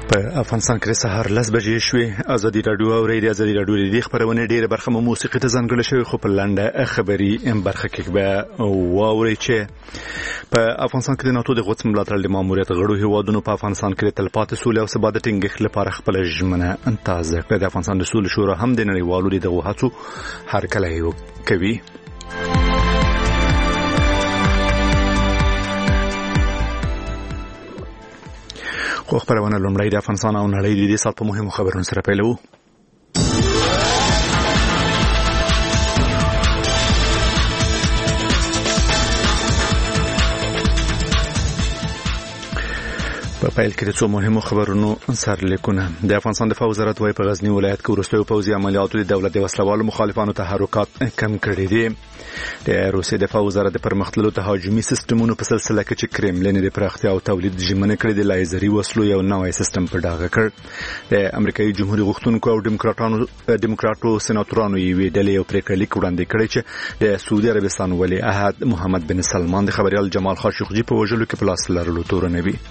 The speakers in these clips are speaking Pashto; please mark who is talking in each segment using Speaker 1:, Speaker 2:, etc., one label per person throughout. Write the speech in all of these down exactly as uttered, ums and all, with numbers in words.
Speaker 1: په افغانستان کې سهار لس بجې شوې. ازادي راډیو او ریډیو ازادي راډیو د دې خبرونه ډیره برخه مو موسیقي ته ځانګړې شوې، خو په لنډه خبري برخه کې به واوري چې په افغانستان کې د ناتو د غوڅ ملاتړ د ماموریت غړو هیوادونو په افغانستان کې د تلپاتې سولې او ثبات ټینګښت لپاره خپل ژمنه انتهازه کړې. د افغانستان د سولې شورا هم د نړیوالو دغه هڅو هرکلی کوي. خو خبرونه لومړی د افغانستان او نړۍ د دې سات په مهمو خبرونو سره پیلوو. په پیل کې د څو مهمو خبرونو سرلیکونه. د افغانستان دفاع وزارت وايي په غزنی ولایت کې وروستیو پوځي عملیاتو د دولت د وسلوالو مخالفانو تحرکات کم کړي دي. د روسیې دفاع وزارت د پرمختللو تهاجمي سیستمونو په سلسله کې چې کرملین د پراختیا او تولید ژمنه کړې د لایزري وسلو یو نوی سیستم په ډاګه کړ. د امریکایي جمهوریت غوښتونکو او ډیموکراټانو ډیموکراټو سېناتورانو یې ویډلې او پریکړلیک وړاندې کړی چې د سعودي عربستان ولی عهد محمد بن سلمان د خبريال جمال خاشقجي په وژلو کې پلاس لرلو تور نه وي.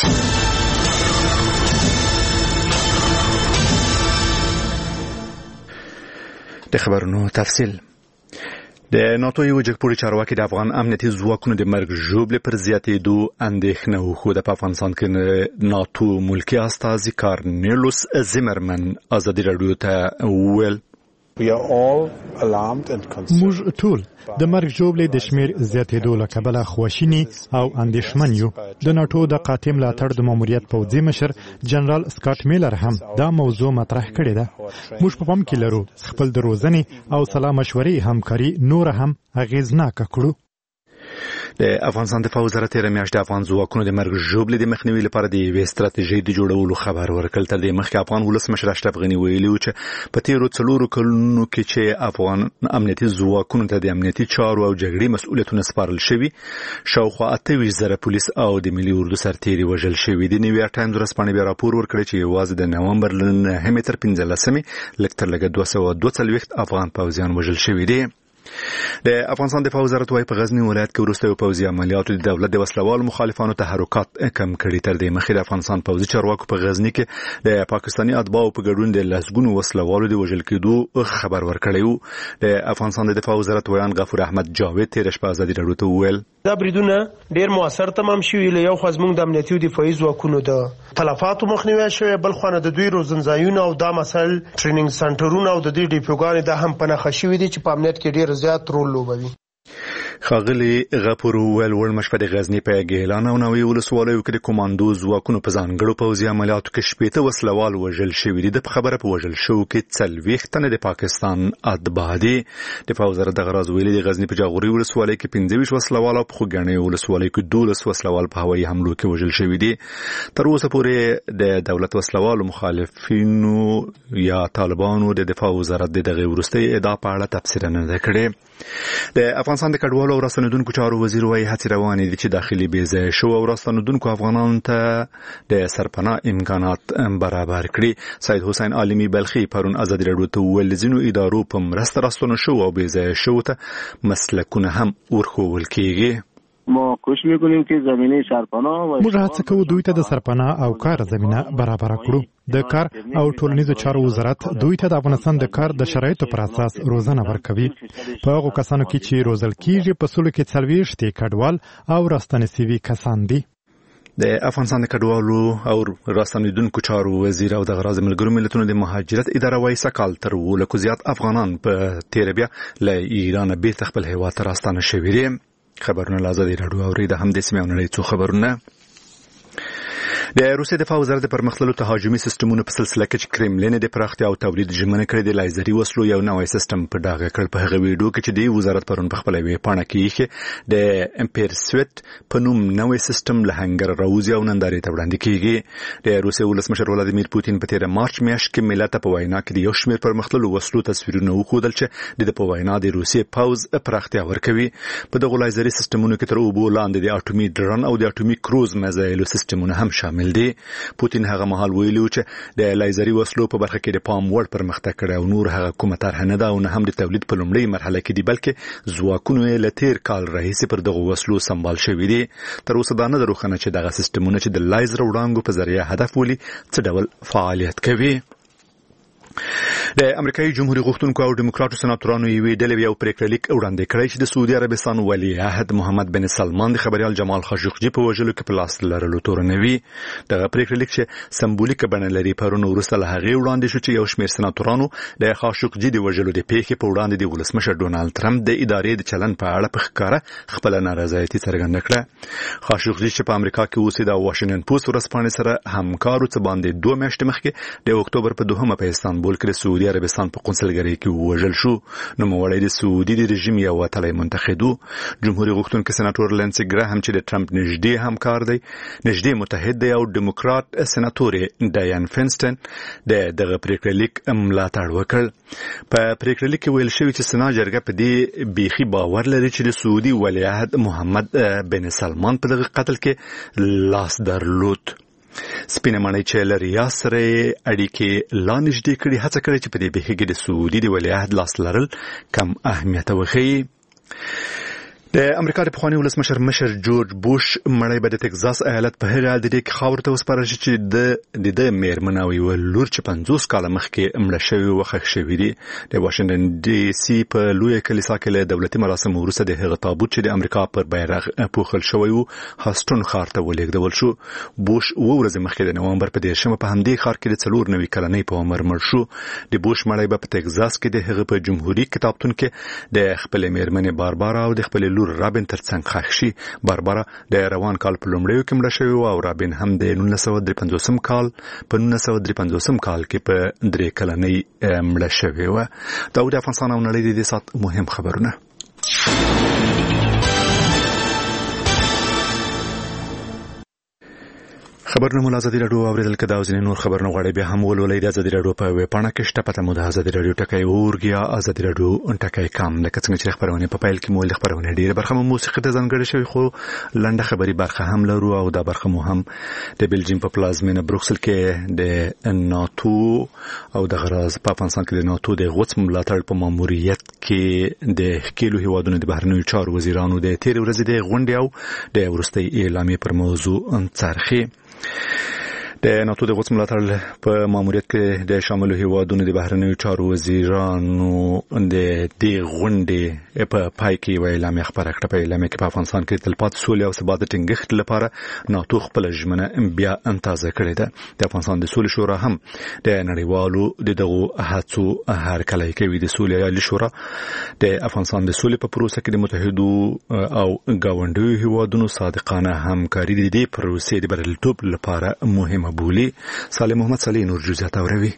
Speaker 1: د خبرونو تفصیل. د ناتو یو جګپوړي چارواکي د افغان امنیتي ځواکونو د مرګ ژوبلې پر زیاتېدو اندېښنه وښوده. په افغانستان کې ناتو ملکی استازي کارنیلوس زیمرمن ازادي راډیو ته وویل
Speaker 2: موږ ټول د مرګ ژوبلې د شمیر زیاتېدو له کبله خواشیني او اندېښمن یو. د ناتو د قاطع ملاتړ د ماموریت پوځي مشر جنرال سکاټ میلر هم دا موضوع مطرح کړې ده. موږ په پام کې لرو خپل د روزنې او سلا مشورې همکاري نور هم اغیزناکه کړو.
Speaker 1: د افغانستان دفاع وزارت تیر میاشت د افغان ځواکونو د مرګ ژوبلې د مخنیوي لپاره د یوې ستراتیژۍ د جوړولو خبر ورکړ. تر دې مخکې افغان ولسمشر اشرف غني ویلي و چې په تیرو څلورو کلونو کې چې افغان امنیتي ځواکونو ته د امنیتي چارو او جګړې مسؤلیتونه سپارل شوي، شاوخوا اته ویشت زره پولیس او د ملي اردو سرتیري وژل شوي دي. نیویارک ټایمز ورځپاڼې بیا راپور ورکړی چې یوازې د نومبر له نهمې تر پنځلسمې لږ تر لږه دوه سوه دوه څلوېښت افغان پوځیان وژل شوي دي. د افغانستان دفاع وزارت وايي په غزنی ولایت کې وروستیو پوځي عملیاتو د دولت د وسلوالو مخالفانو تحرکات کم کړي. تر دې مخکې د افغانستان پوځي چارواکو په غزنی کې د پاکستاني اتباعو په ګډون د لسګونو وسلوالو د وژل کېدو خبر ورکړی و. د افغانستان د دفاع وزارت ویان غفور احمد جاوید تیر شپه ازادي راډیو ته وویل
Speaker 3: دا بریدونه ډیر موثر تمام شوي. له یو خوا زموږ د امنیتي او دفاعي ځواکونو د تلفاتو مخنیوی شوی، بل خوا د دوی روزنځایونه او دا مسایل ټریننګ سنټرونه او د دې ډیپوګانې دا هم په نښه شوي دي چې په امنیت کې ډیر زیات رول لوبوي.
Speaker 1: خاغلی غفور ویل ورمش په د غزنی په ګیلان او نوې ولسوالیو کې د کوماندو ځواکونو په ځانګړو پوځي عملیاتو کې شپېته وسلوال وژل شوي دي. د خبره په وژل شو کې څلوېښت تنه د پاکستان اتباع دي. دفاع وزارت دغه راز ویلي د غزنی په جاغوري ولسوالۍ کې پنځه ویشت وسلوال او په خوګنۍ ولسوالۍ کې دولس وسلوال په هوایي حملو کې وژل شوي دي. تر اوسه پورې د دولت وسلوالو مخالفینو یا طالبانو د دفاع وزارت دغه ورستي ادعا په اړه تفسیر نه ده کړې. د افغانستان د کډوالو او راستنیدونکو چارو وزیر وايي هڅې روانې دي چې داخلي بې ځایه شو او راستنیدونکو افغانانو ته د سرپناه امکانات برابر کړي. سید حسین عالمي بلخي پرون ازادي راډیو ته وویل ځینو ادارو په مرسته راستنو شو او بې ځایه شو ته مسلکونه هم ورښوول کېږي.
Speaker 4: ما کوشش میکنیم که زمینه سرپناه و
Speaker 2: موږ هڅه کوو دوی ته د سرپناه او کار زمينه برابر کړو. د کار او ټولنیزو چارو وزارت دوی ته د افغانستان د کار د شرایطو پر اساس روزنه ورکوي. په هغو کسانو کې چې روزل کیږي په سلو کې څلوېښت کډوال او راستنې سوي کسان دي.
Speaker 1: د افغانستان د کډوالو او راستنیدونکو چارو وزیر او د غراز ملګرو ملتونو د مهاجرت اداره وايي سکهال تر ولکو زیات افغانان په تیر بیا له ایران بیرته خپل هیواد ته راستانه شوي دي. خبرونه لازم راډیو اوري د هم د سیمه نړۍ څو خبرونه. د روسیې دفاع وزارت د پرمختللو تهاجمي سیستمونو په سلسله کې چې کرملین د پراختیا او تولید ژمنه کړې د لایزري وسلو یو نوی سیستم په ډاګه کړ. په هغه ویډیو کې چې د وزارت پرون په خپل ویب پاڼه کې د امپیرسویت په نوم نوی سیستم له هنګر راوځي او نندارې ته وړاندې کیږي. د روسیې ولسمشر ولادیمیر پوتین په تیر مارچ میاشت کې ملت په وینا کې د یو شمېر پرمختللو وسلو تصویرونه وښودل چې د په وینا د روسیې پوځ پراختیا ورکوي. په دغه لایزري سیستمونو کې تر اوبو لاندې د اټومي ډرون او د اټومي کروز میزایلو سیستمونه هم شامل شامل دي. پوتین هغه مهال ویلي چې د لیزري وسلو په برخه کې د پام وړ پرمختګ کړی او نور هغه کومه طرحه نه ده او نه هم د تولید په لومړۍ مرحله کې دي، بلکې ځواکونو یې له تیر کال راهیسې پر دغو وسلو سمبال شوي دي. تر اوسه دا نه ده روښانه چې دغه سیستمونه چې د لیزر وړانګو په ذریعه هدف ولي څه ډول فعالیت کوي. د امریکایي جمهوریت غوښتونکو او دیموکراتو سناتورانو یوې ډلې یو پریکړه لیک وړاندې کړی چې د سعودي عربستان ولی عهد محمد بن سلمان د خبریال جمال خاشقجي په وژلو کې په لاس لرلو تورنوي. دغه پریکړه لیک چې سمبولیکه بڼه لري پرون وروسته له هغې وړاندې شو چې یو شمېر سناتورانو د خاشقجي د وژلو د پیښې په وړاندې د ولسمشر ډونالد ټرمپ د ادارې د چلن په اړه په ښکاره خپله نارضایتي څرګنده کړه. خاشقجي چې په امریکا کې اوسي د واشنګټن پوسټ ورځپاڼې سره همکارو څه باندې دوه میاشتې مخکې د اکتوبر په دوهمه په استانبول کې د سعودي عربستان په قونسلګرۍ کې ووژل شو. نوموړی د سعودي د رژیم یو وتلی منتخب و. جمهوریت غوښتونکی سناتور لینسي ګراهم چې د ټرمپ نږدې همکار دی، نږدې متحد دی، او ډیموکرات سناتورې ډایان فینسټن د دغه پریکړه لیک ملاتړ وکړ. په پریکړه لیک کې ویل شوي چې سنا جرګه په دې بیخي باور لري چې د سعودي ولیعهد محمد بن سلمان په دغه قتل کې لاس درلود. سپینه ماڼۍ چې له ریاض سره اړیکې لا نږدې کړي هڅه کړې چې په دې بیخي کې د سعودي د ولیعهد لاس لرل کم اهمیت وښیي. د امریکا د پخواني ولسمشر مشر جورج بوش مړی به د ټکزاس ایالت په هغه عادي کې خاور ته وسپارل شي چې د د میرمن او یو لور چې پنځوس کاله مخکې مړه شوی و ښخ شوی دی. د واشنګټن ډي سي په لویه کلیسا کې له دولتي مراسمو وروسته د هغه تابوت چې د امریکا پر بیرغ پوښل شوی و هاستون ښار ته ولېږدول شو. بوش اوه ورځې مخکې د نومبر په دېرشمه په همدې ښار کې د څلور نوي کلنۍ په عمر مړ شو. د بوش مړی به په ټکزاس کې د هغه په جمهوري کتابتون کې د خپلې میرمنې باربارا او د خپلې لور رابن ترڅنګ ښخ شي. باربارا د روان کال په لومړیو کې مړه شوې وه او رابن هم د نولس سوه درې پنځوسم کال په نولس سوه درې پنځوسم کال کې په درې کلنۍ مړه شوې وه. دا و د افغانستان او نړۍ د دې ساعت مهم خبرونه. خبرونه مو ازادي راډیو اوریدل کدا او ځینې نور خبرونه غواړي بیا هم ولولئ د ازادي راډیو په ویب پاڼه کې شته. پته مو د ازادي راډیو ټکی اورګیا ازادي راډیو ټکی کام. لکه څنګه چې خبرونه په پیل کې مو له خبرونه ډیره برخه مو موسیقي ته ځانګړې شوی خو لنډه خبري برخه هم لرو او دا برخه مو هم د بلجیم په پلازمینه بروکسل کې د ناتو او د غراز په افغانستان کې د ناتو د غوڅ ملاتړ په ماموریت کې د ښکېلو هیوادونو د بهرنیو چارو وزیرانو د تیر ورځې د غونډې او د وروستۍ اعلامیې پر موضوع څرخي. د ناتو د غوڅ ملاتړ په ماموریت کې د شاملو هیوادونو د بهرنیو چارو وزیرانو د دې غونډې په پای کې یوه اعلامیه خپره کړه. په اعلامیه کې په افغانستان کې د تلپاتې سولې او ثبات د ټینګښت لپاره ناتو خپله ژمنه بیا تازه کړې ده. د افغانستان د سولې شورا هم د نړیوالو د دغو هڅو هرکلی کوي. د سولې عالي شورا د افغانستان د سولې په پروسه کې د متحدو او ګاونډیو هیوادونو صادقانه همکاري د دې پروسې د بریالیتوب لپاره مهمه بولی. سالم محمد صالح نور جزئیات اوروي.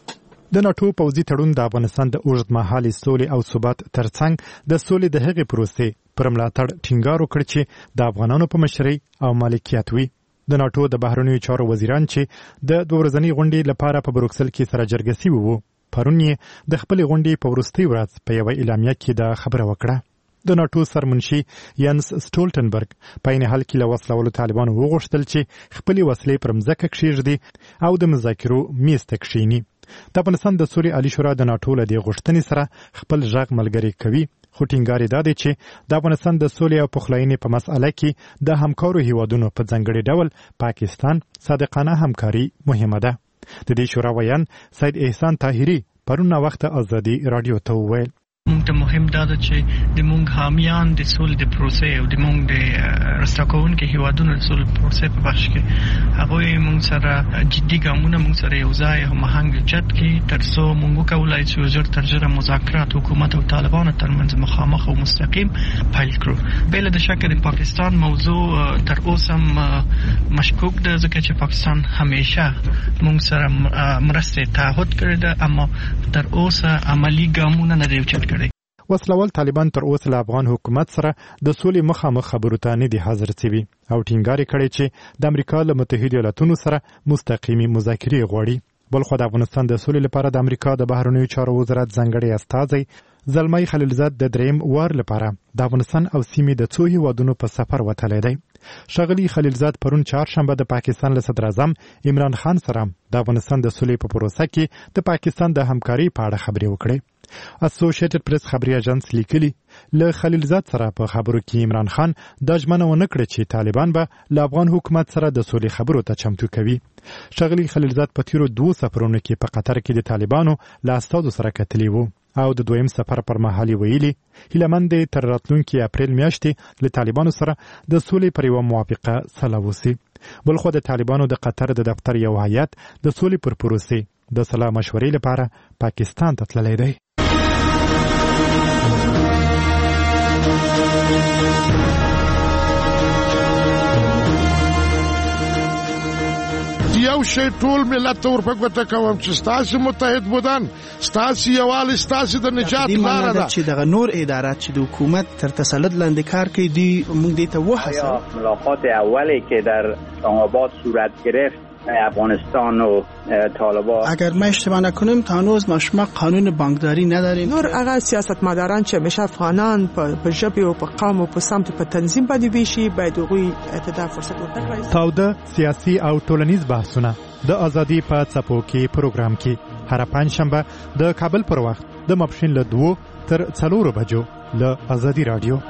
Speaker 2: د ناتو پوځي تړون د افغانستان د اوږدمهالې سولې او ثبات ترڅنګ د سولې د هغې پروسې پر ملاتړ ټینګار وکړ چې د افغانانو په مشرۍ او مالکیت وي. د ناتو د بهرنیو چارو وزیران چې د دوه ورځنۍ غونډې لپاره په بروکسل کې سره جرګه شوي وو پرون یې د خپلې غونډې په وروستۍ ورځ په یوه اعلامیه کې دا خبره وکړه. د ناتو سرمنشي ینس سټولټنبرګ په عین حال کې له وسلوالو طالبانو وغوښتل چې خپلې وسلې پر مځکه کښېږدي او د مذاکرو میز ته کښېني. د افغانستان د سولې عالي شورا د ناتو له دې غوښتنې سره خپل غږ ملګری کوي خو ټینګار یې دا دی چې د افغانستان د سولې او پخلاینې په مسأله کې د همکارو هیوادونو په ځانګړي ډول پاکستان صادقانه همکاري مهمه ده. د دې شورا ویان سید احسان طاهري پرون وخت ازادي رادیو ته وویل
Speaker 5: مونږ ته مهم دا ده چې د مونږ حامیان د سولې د پروسې او د مونږ د رساکوونکو هیوادونو د سولې پروسې په بخش کې هغوی مونږ سره جدي ګامونه مونږ سره یو ځای هماهنګ چت کې تر څو مونږ وکولای شو ژر تر ژره مذاکرات حکومت او طالبانو ترمنځ مخامخ او مستقیم پیل کړو. بله د شکه د پاکستان موضوع تر اوسه مشکوک ده ځکه چې پاکستان همیشه مونږ سره مرستې تعهد کړی ده اما تر اوسه عملی ګامونه نه دی اوچت کړی.
Speaker 2: وسلوال طالبان تر اوسه له افغان حکومت سره د سولې مخامخ خبرو ته نه دي حاضر شوي او ټینګار کړی چې د امریکا له متحدو ایالاتونو سره مستقیمي مذاکرې غواړي. بلخو د افغانستان د سولې لپاره د امریکا د بهرنیو چارو وزارت ځانګړی استازی زلمي خلیلزاد د دریم وار لپاره د افغانستان او سیمې د څو هیوادونو په سفر وتلی دی. ښاغلي خلیلزاد پرون چهارشنبه د پاکستان له صدر اعظم عمران خان سره د افغانستان د سولې په پروسه کې د پاکستان د همکارۍ په اړه خبرې وکړې. اسوسییټډ پریس خبري اژانس لیکلي له خلیلزاد سره په خبرو کې عمران خان د ژمنه ونه کړې چې طالبان به له افغان حکومت سره د سولې خبرو ته چمتو کوي. ښاغلي خلیلزاد په تیرو دوه سفرونو کې په قطر کې د طالبانو له استازو سره کتلي وو او د دویم سفر پر مهال ویلي هیلمن د تر راتلونکي اپریل میاشتې له طالبانو سره د سولې پر یوه موافقه سلا وسی. بلخو د طالبانو د قطر د دفتر یو هیات د سولې پر پروسې د سلا مشورې لپاره پاکستان ته تللی دی.
Speaker 6: یو شی ټول ملت ته ورپګوته کوم چې ستاسو متحد بودن ستاسو یووالی ستاسو د نجات لاره ده
Speaker 7: چې دغه نور ادارات چې د حکومت تر تسلط لاندې کار کوي دی موږ دې ته وحسه.
Speaker 8: ملاقات اولی که در اسلام آباد صورت گرفت افغانستان و طالبان،
Speaker 7: اگر ما اشتباه نکنیم تا هنوز ما شما قانون بانکداری نداریم.
Speaker 9: نور هغه سیاستمداران چې همیشه افغانان په ژبه او په قوم او په سمت په تنظیم باندې ویشي باید هغوی ته فرصت ورکړي.
Speaker 2: تاوده سیاسي او ټولنیز بحثونه د ازادي په څپو کې پروګرام کې هر پنځشنبه د کابل پر وخت د ماپښین له دوه تر څلورو بجو له ازادي رادیو.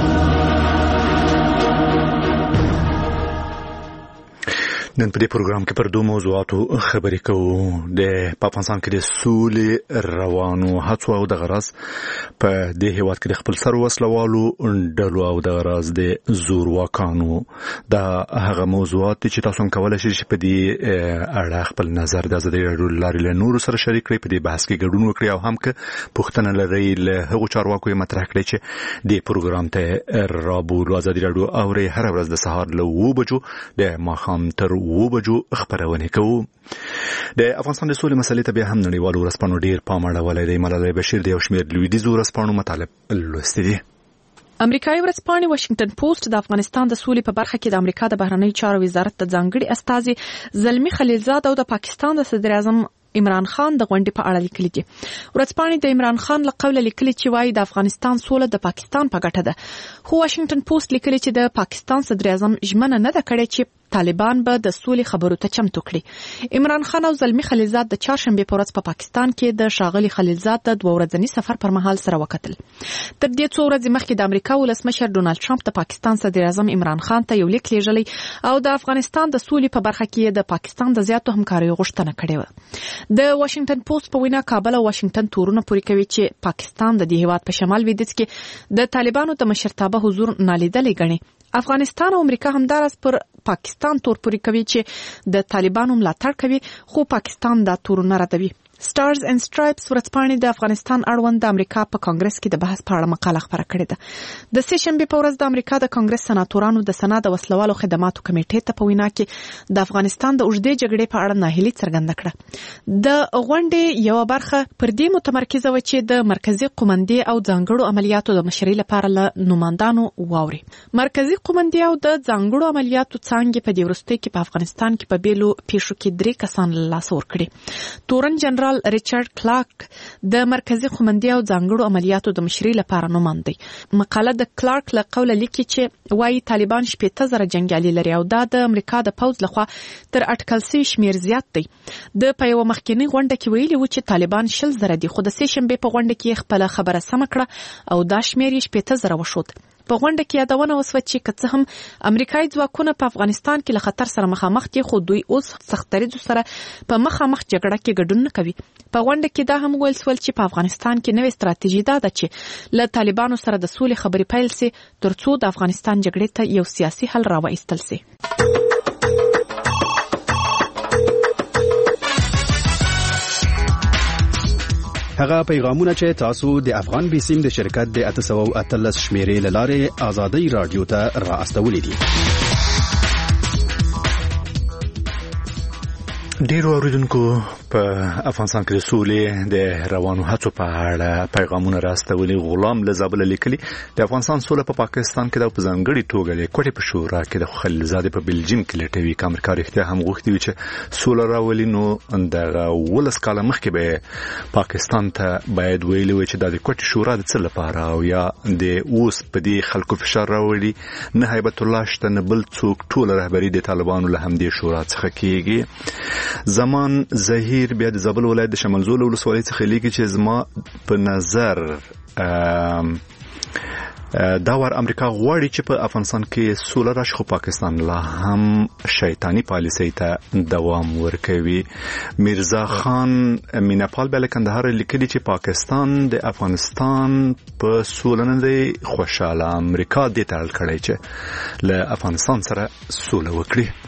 Speaker 1: نن په دې پروګرام کې پر دوه موضوعاتو خبرې کوو. د افغانستان کې د سولې روانو هڅو او د غرض په دې هیواد کې د خپل سر وسلوالو ډلو او د غرض د زورواکانو دا هغه موضوعات چې تاسو هم کولای شئ چې په دې اړه خپل نظر د ازادي رادیو لارې له نورو سره شریک کړئ، په دې بحث کې ګډون وکړئ او هم که پوښتنه لرئ له هغو چارواکو یې مطرح کړئ چې دې پروګرام ته رابولو. ازادي رادیو اورئ هره ورځ د سهار له اوه بجو د ماښام تر اوه بجو خبرونه کوو. د افغانستان د سولې مسلې ته بیا هم نړیوالو ورځپاڼو ډیر پام اړولی دی. ملالۍ بشیر د یو شمېر لویدیځو ورځپاڼو مطالب لوستي دي.
Speaker 10: امریکایي ورځپاڼې واشنگټن پوسټ د افغانستان د سولې په برخه کې د امریکا د بهرنیو چارو وزارت د ځانګړي استازي زلمی خلیلزاد او د پاکستان د صدر اعظم عمران خان د غونډې په اړه لیکلي دي. ورځپاڼې د عمران خان له قوله لیکلي چې وايي د افغانستان سوله د پاکستان په ګټه ده. خو واشنگټن پوسټ لیکلي چې د پاکستان صدر اعظم ژمنه نه ده کړې چې طالبان به د سولې خبرو ته چمتو کړي. عمران خان او زلمی خلیلزاد د چهارشنبه په ورځ په پاکستان کې د ښاغلي خلیلزاد د دوه ورځني سفر پر مهال سره وکتل. تر دې څو ورځې مخکې د امریکا ولسمشر ډونالد ټرمپ د پاکستان صدر اعظم عمران خان ته یو لیک لیږلی او د افغانستان د سولې په برخه کې د پاکستان د زیاتو همکاریو غوښتنه کړې وه. د واشنگټن پوسټ په وینا کابل او واشنگټن تورونه پوری کوي چې پاکستان د دې هیواد په شمال لویدیځ کې د طالبانو د مشرتابه حضور نالیدلې ګڼي. افغانستان او امریکا همدارس پر پاکستان تور پوری کوي چې د طالبانو ملاتړ کوي، خو پاکستان دا تورونه ردوي. سټارز اینڈ سټرایپس ورځپاڼې د افغانستان اړوند د امریکا په کانګرس کې د بحث په اړه مقاله خپره کړې ده. د سه شنبه په ورځ د امریکا د کانګرس سناتورانو د سنا د وسلوالو خدماتو کمیټې ته په وینا کې د افغانستان د اوږدې جګړې په اړه ناهیلي څرګنده کړه. د غونډې یو برخه پر دې متمرکزه و چې د مرکزی قومندې او ځانګړو عملیاتو د مشرۍ لپاره له نوماندانو واوري. مرکزی قومندې او د ځانګړو عملیاتو څانګې په دې وروستۍ کې په افغانستان کې په بیلو پیښو کې درې کسان له لاسه ورکړي. تورن جنرال ریچارډ کلارک د مرکزی قومندې او ځانګړو عملیاتو د مشرۍ لپاره نوماند دی. مقاله د کلارک له قوله لیکي چې وايي طالبان شپېته زره جنګیالي لري او دا د امریکا د پوځ لخوا تر اټکل شوي شمیر زیات دی. د په یوه مخکینی غونډه کې ویلي و چې طالبان شل زره دي، خو د سه شنبې په غونډه کې خپل خبره سم کړه او دا شمیر یې شپېته زره وشود. په غونډه کې یادونه وسوه چې که څه هم امریکایي ځواکونه په افغانستان کې له خطر سره مخامخ دي، خو دوی اوس سخت دریځو سره په مخامخ جګړه کې ګډون نه کوي. په غونډه کې دا هم ویل شول چې په افغانستان کې نوې ستراتیژي دا ده چې له طالبانو سره د سولې خبرې پیل سي ترڅو د افغانستان جګړې ته یو سیاسي حل راوایستل سي.
Speaker 11: هغه پیغامونه چې تاسو د افغان بیسیم د شرکت د اته سوه او اتلس شمیرې له لارې ازادي رادیو ته را استولې دي.
Speaker 1: ډیرو اوریدونکو په افغانستان کې د سولې د روانو هڅو په اړه پیغامونه راستولي. غلام له زابل لیکلي د افغانستان سوله په پاکستان کې د پزنګړي توګه د کوټې په شورا کې د خلیلزاده په بلجیم کې لټوي چې امریکا رښتیا هم غوښتي چې سوله راولي، نو د ولس کاله مخکې به پاکستان ته باید ویلي وي چې د کوټې شورا د څه لپاره او یا د اوس په دې خلکو فشار راوړي. نه هیبت الله شته نه بل څوک، ټول رهبری د طالبانو له همدې شورا څخه کیږي. زمان زهیر بیا د زابل ولایت د شمال زول ولسوالۍ څخه لیکي چې زما په نظر دا ور امریکا غواړي چې په افغانستان کې سوله راشي، خو پاکستان لا هم شیطانی پالیسۍ ته دوام ورکوي. میرزا خان میناپال بل کندهار لیکلي چې پاکستان د افغانستان په سوله نه دی خوشاله، امریکا دې ته اړ کړی چې له افغانستان سره سوله وکړي.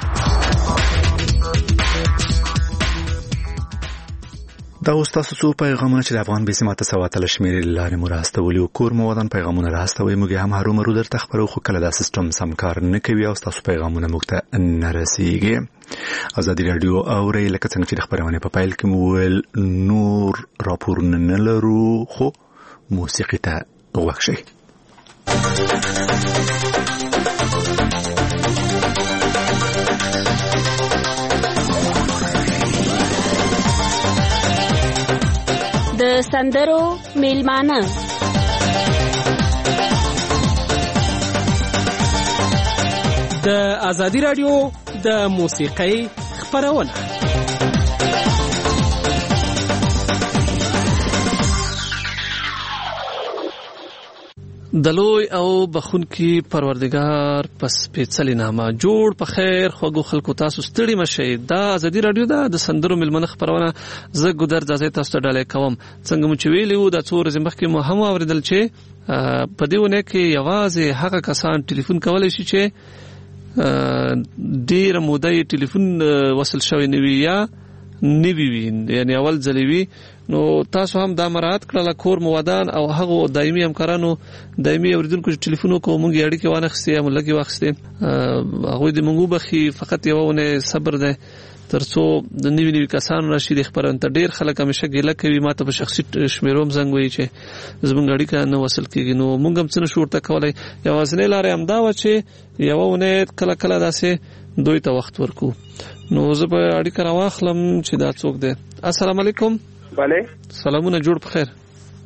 Speaker 1: دا اوس تاسو څو پیغامونه چې د افغان بسمه تسواتل شمیرې لارې مو راستولي او کور مو ودان پیغامونه راستوي، موږ هم هرو مرو درته خبرو، خو کله دا سیستم سم کار نه کوي او تاسو پیغامونه موږ ته نه رسیږي. ازادي رادیو اوري لکه څنګه چې خبرونه په پایل کې مو ول نور راپورونه نه لرو، خو موسیقي ته وښه.
Speaker 12: د سندرو میلمانه
Speaker 13: د ازادي رادیو د موسیقۍ خبرونه. دلوی او بخونکی پروردگار پس پیڅلی نامه جوړ په خیر خوګو خلکو تاسو ستړي مشي. دا ازادي رادیو دا د سندرو ملمنه خبرونه زه ګودر ځای تاسو ته ډالې کوم. څنګه مو چې ویلو د څور زمخ کې مو هم اوریدل چې په دیونه کې یوازې هغه کسان ټلیفون کولای شي چې ډیر موده ټلیفون وصل شوی نیوي یا نیوي وي، یعنی اول ځلوي. نو تاسو هم دا مراعات کړل کور موادان او هغه دایمي همکارانو دایمي اوریدونکو چې ټلیفون وکړو مونږ اړیکې وانه خسته هم لګي واخسته هغه د مونږ بخي فقط یوونه صبر ده ترڅو د نیوی نیوی کسانو راشي د خبرونه ته ډیر خلک همیشه ګیله کوي. ماته په شخصي شمیروم زنګ وایي چې زمونږ اړیکه نه وصل کیږي. نو مونږ هم څه شورته کولای، یوازې لارې هم دا و چې یوونه کله کله داسې دوی ته وخت ورکو. نو زه په اړیکه راوخلم چې دا څوک دی. السلام علیکم.
Speaker 14: بله
Speaker 13: سلامونه، جوړ په خیر.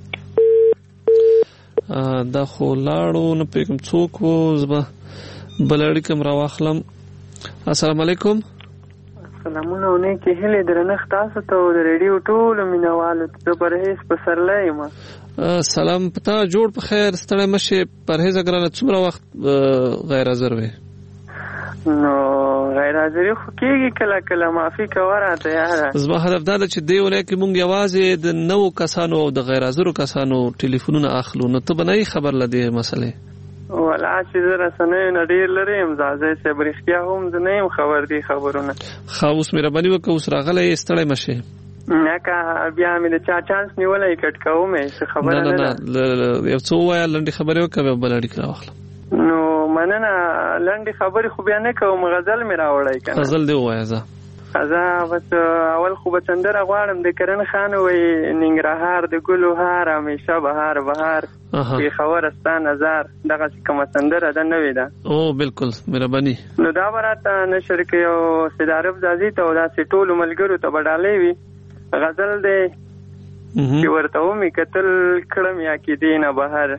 Speaker 13: دا خو لاړو نه پیغام څوک وو، زه به بل اړیکه راوخلم. السلام علیکم.
Speaker 14: سلامونه ونه کې هلې درنښت تاسو ته او د ریډیو ټول مینوالو ته پرهیز پسرلای ما.
Speaker 13: سلام پتا جوړ په خیر، ستړی مشه. پرهیز اگر څومره وخت غیر حاضر وي؟
Speaker 14: نو غیر حاضری خو کېږي کله کله، معافي کوه راته یاره.
Speaker 13: زما هدف دا ده چې دې ولایت کې مونږ یوازې د نوو کسانو او د غیر حاضرو کسانو ټلیفونونه اخلو. نو ته به نه خبر له دې مسلې؟
Speaker 14: ولا چې زه رسنیو نه ډېر لرې یم ځاځی صاحب، رښتیا هم زه نه یم خبر دي خبرونه.
Speaker 13: ښه اوس مهرباني وکړه، اوس راغلی ستړی مشې.
Speaker 14: نه که بیا مې د چا چانس نیولی کټ کوم څه خبره نه ده.
Speaker 13: نه نه یو څه ووایه، لنډې خبرې وکړه، بل اړیکه راواخلم.
Speaker 14: نو مننه، لنډې خبرې خو بیا نه کوم، غزل مې راوړی که نه؟ غزل
Speaker 13: دې ووایه. زه
Speaker 14: زه بس اول خو به سندره غواړم د کرن خان وایي ننګرهار د ګلو هار همیشه بهار بهار پېښور ستا نظر، دغسې کومه سندره ده نوې ده.
Speaker 13: او بالکل مهرباني.
Speaker 14: نو دا به راته نشر کوي او سیدارب ځاځي ته او داسې ټولو ملګرو ته به ډالۍ وي. غزل دی چې ورته ومې کتل کړم یا کېدې نه بهر،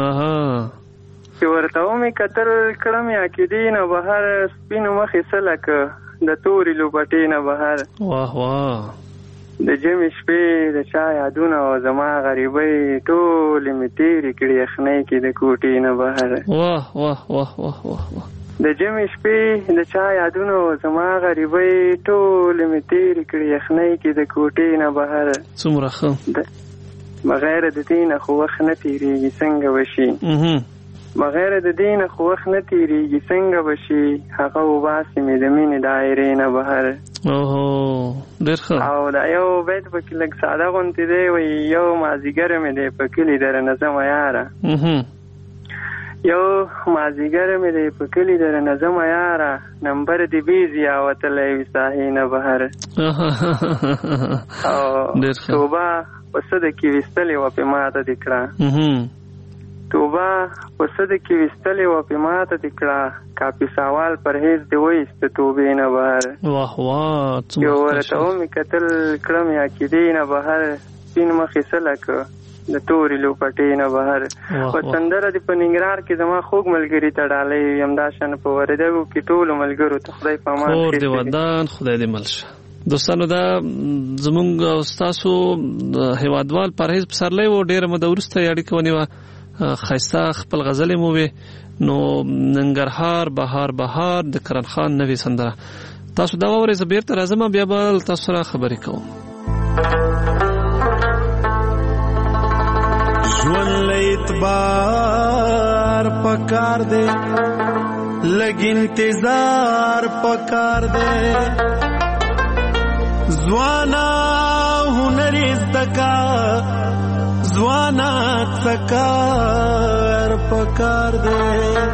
Speaker 14: چې ورته ومې کتل کړم یا کېدې نه بهر، سپینو مخې څه لکه د تورې لوپټې نه بهر.
Speaker 13: واه واه
Speaker 14: د جمعې شپې د چا یادونه او زما غریبۍ ټولې مې تېرې کړې یخنۍ کې د کوټې نه بهر.
Speaker 13: واه واه واه واه واه
Speaker 14: د جمعې شپې د چا یادونه او زما غریبۍ ټولې مې تېرې کړې یخنۍ کې د کوټې نه بهر.
Speaker 13: څومره ښه.
Speaker 14: بغیر د دې نه خو وخت نه تېرېږي څنګه به شي، بغیر د دې نه خو وخت نه تېرېږي څنګه به شي، هغه وباسي مې د مینې دایرې نه بهر.
Speaker 13: اوهو ډېر ښه.
Speaker 14: او دا یو بیت پکې لږ ساده غوندې دی، وایي یو مازدیګر مې دی په کلي درنه ځمه یاره، یو مازیګر مې دی په کلي در نظم یاره نمبر دی بیزی آوتلی وي ساحې نه بهر او توبه په څه د کې ویستلې وه پې ماته دې کړه توبه په څه د کې ویستلې وه پې ماته دې کړه کاپي سوال پرهیز دې وایست توبې نه بهر
Speaker 13: واه واه
Speaker 14: یو ورته ومې کتل کړم عقیدې نه بهر سپین مخې څه لکه د تورې لوپټې نه بهر په سندره دې په ننګرهار کې زما خوږ ملګري ته ډالۍ وي همداشان په وردګو کې ټولو ملګرو ته خدای په امان
Speaker 13: خور دې ودان خدای دې مل شه دوستانو دا زمونږ او ستاسو هیوادوال پرهیز پسرلی و ډېره موده وروسته یې اړیکه ونیوه ښایسته خپل غزلې مو وې نو ننګرهار بهار بهار د کرن خان نوې سندره تاسو دا واورئ زه بېرته راځم بیا به تاسو سره خبرې کوم
Speaker 15: ژوند له اعتبار پکار دی لږ انتظار پکار دی ځوانا هنر زده کا ځوانا څه کار پکار دی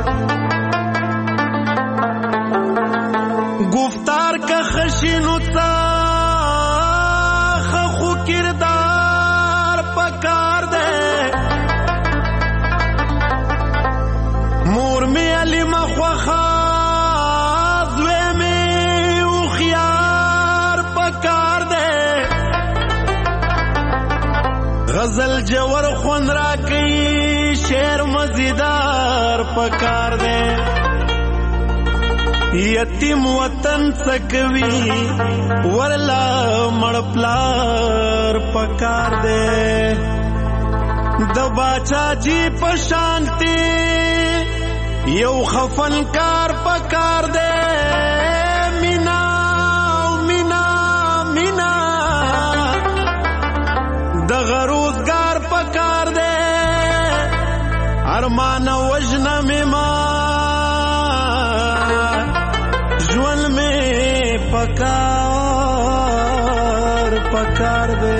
Speaker 15: گفتار کا خشینو څه خو کردار پکار دی مور می علی مخوخا زوی می اوخیار پکار دے غزل جور خون را کئی شعر مزیدار پکار دے یتیم وطن سکوی ورلا مڑپلار پکار دے د باچا جی پشانتی یو خفنکار پکار دے مینا مینا مینا د غروزگار پکار دے ارمان وجنا میں ماں ژوند میں پکار پکار دے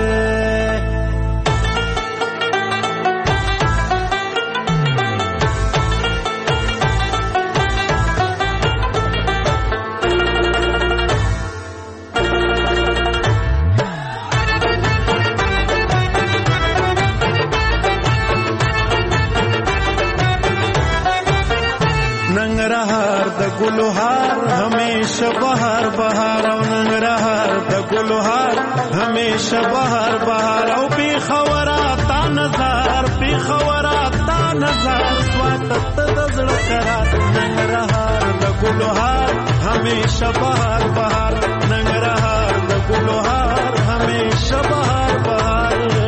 Speaker 15: گلوہار ہمیشہ بہار بہار او ننگرہار دا گلوہار ہمیشہ بہار بہار او پی خورا نظار پی خورا نظار سواتت دزڑ کرار ننگرہار دا گلوہار ہمیشہ بہار بہار ننگرہار دا گلوہار ہمیشہ بہار بہار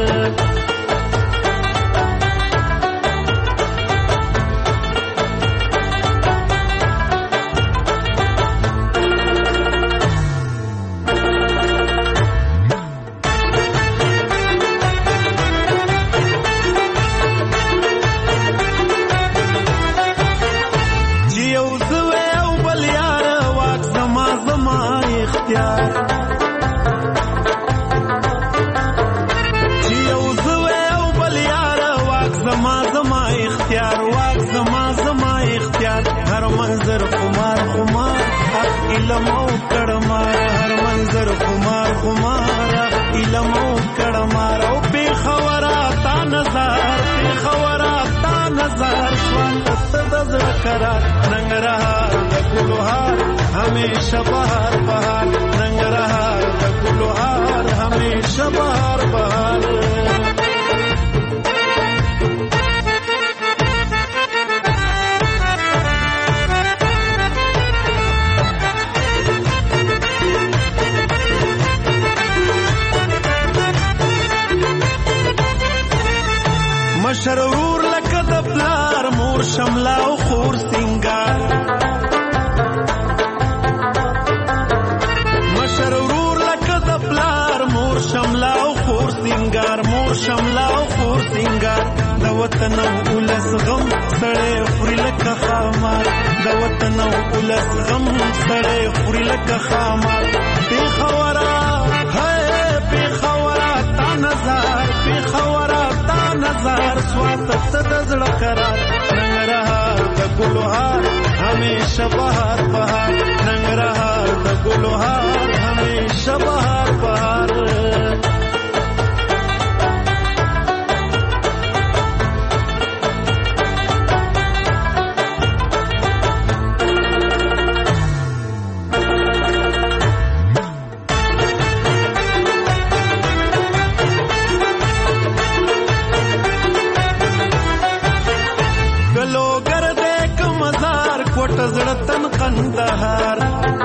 Speaker 15: علمو کڑمار ہر منظر خمار خمارا علمو کڑمار او پی خورا تا نظار پی خورا تا نظار سوانت دزر کرار ننگرہار دا گلوہار ہمیشہ بہار بہار ننگرہار دا گلوہار ہمیشہ بہار بہار مشرور لکه د پلار مور شملا او خور سنگار مشرور لکه د پلار مور شملا او خور سنگار مور شملا او خور سنگار د وطن او ولس غم سړی خوري لکه خامار د وطن او ولس غم سړی خوري لکه خامار پی خورا ہے پی خورا تا نظر پی خورا نظر سواتت دزړه کرار ننګرهار ګلوهار همیشه بهار بهار ننګرهار د ګلوهار همیشه بهار بهار زړتن قندهار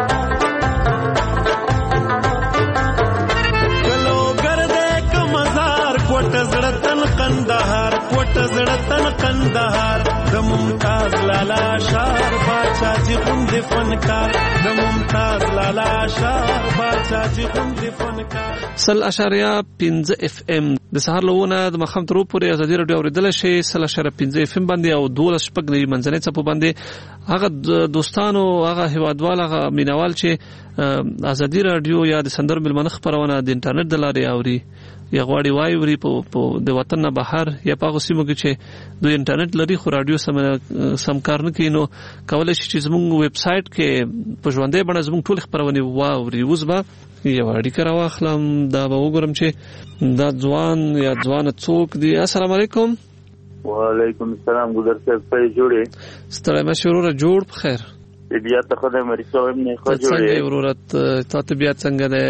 Speaker 15: کلو ګرده کمزار کوټ زړتن قندهار کوټ زړتن قندهار د ممتاز لالا شار باچا جی غوند فنکار د ممتاز لالا شار باچا جی غوند فنکار
Speaker 13: سل اشاریه پنځه اف ام د سهار لونه د مخام تر پورې ازادي رادیو اوریدل شي سل اشاریه پنځه اف ام باندې او دولس شپږ دی منځنۍ چپو باندې هغه دوستانو هغه هیوادوال هغه مینوال چې ازادي رادیو یا د سندر ملمنه خبرونه د انټرنیټ د لارې اوري یا غواړي وای وري په د وطن نه بهر یا په سیمو کې چې د انټرنیټ لري خو رادیو سم سم کار نه کوي نو کولای شي چې زموږ ویب سټ کې په ژوندې بڼه زموږ ټول خبرونه واوري اوس به یو اړیکه راوخلم دا به وګورم چې دا ځوان یا ځوان څوک دی. السلام علیکم.
Speaker 4: وعلیکم السلام. ګذر صاحب په جوړې
Speaker 13: ستړی مشوره جوړ په خیر
Speaker 4: بیا ته خدای مری صاحب نه خو جوړې
Speaker 13: څنګه ورورت ته بیا څنګه ده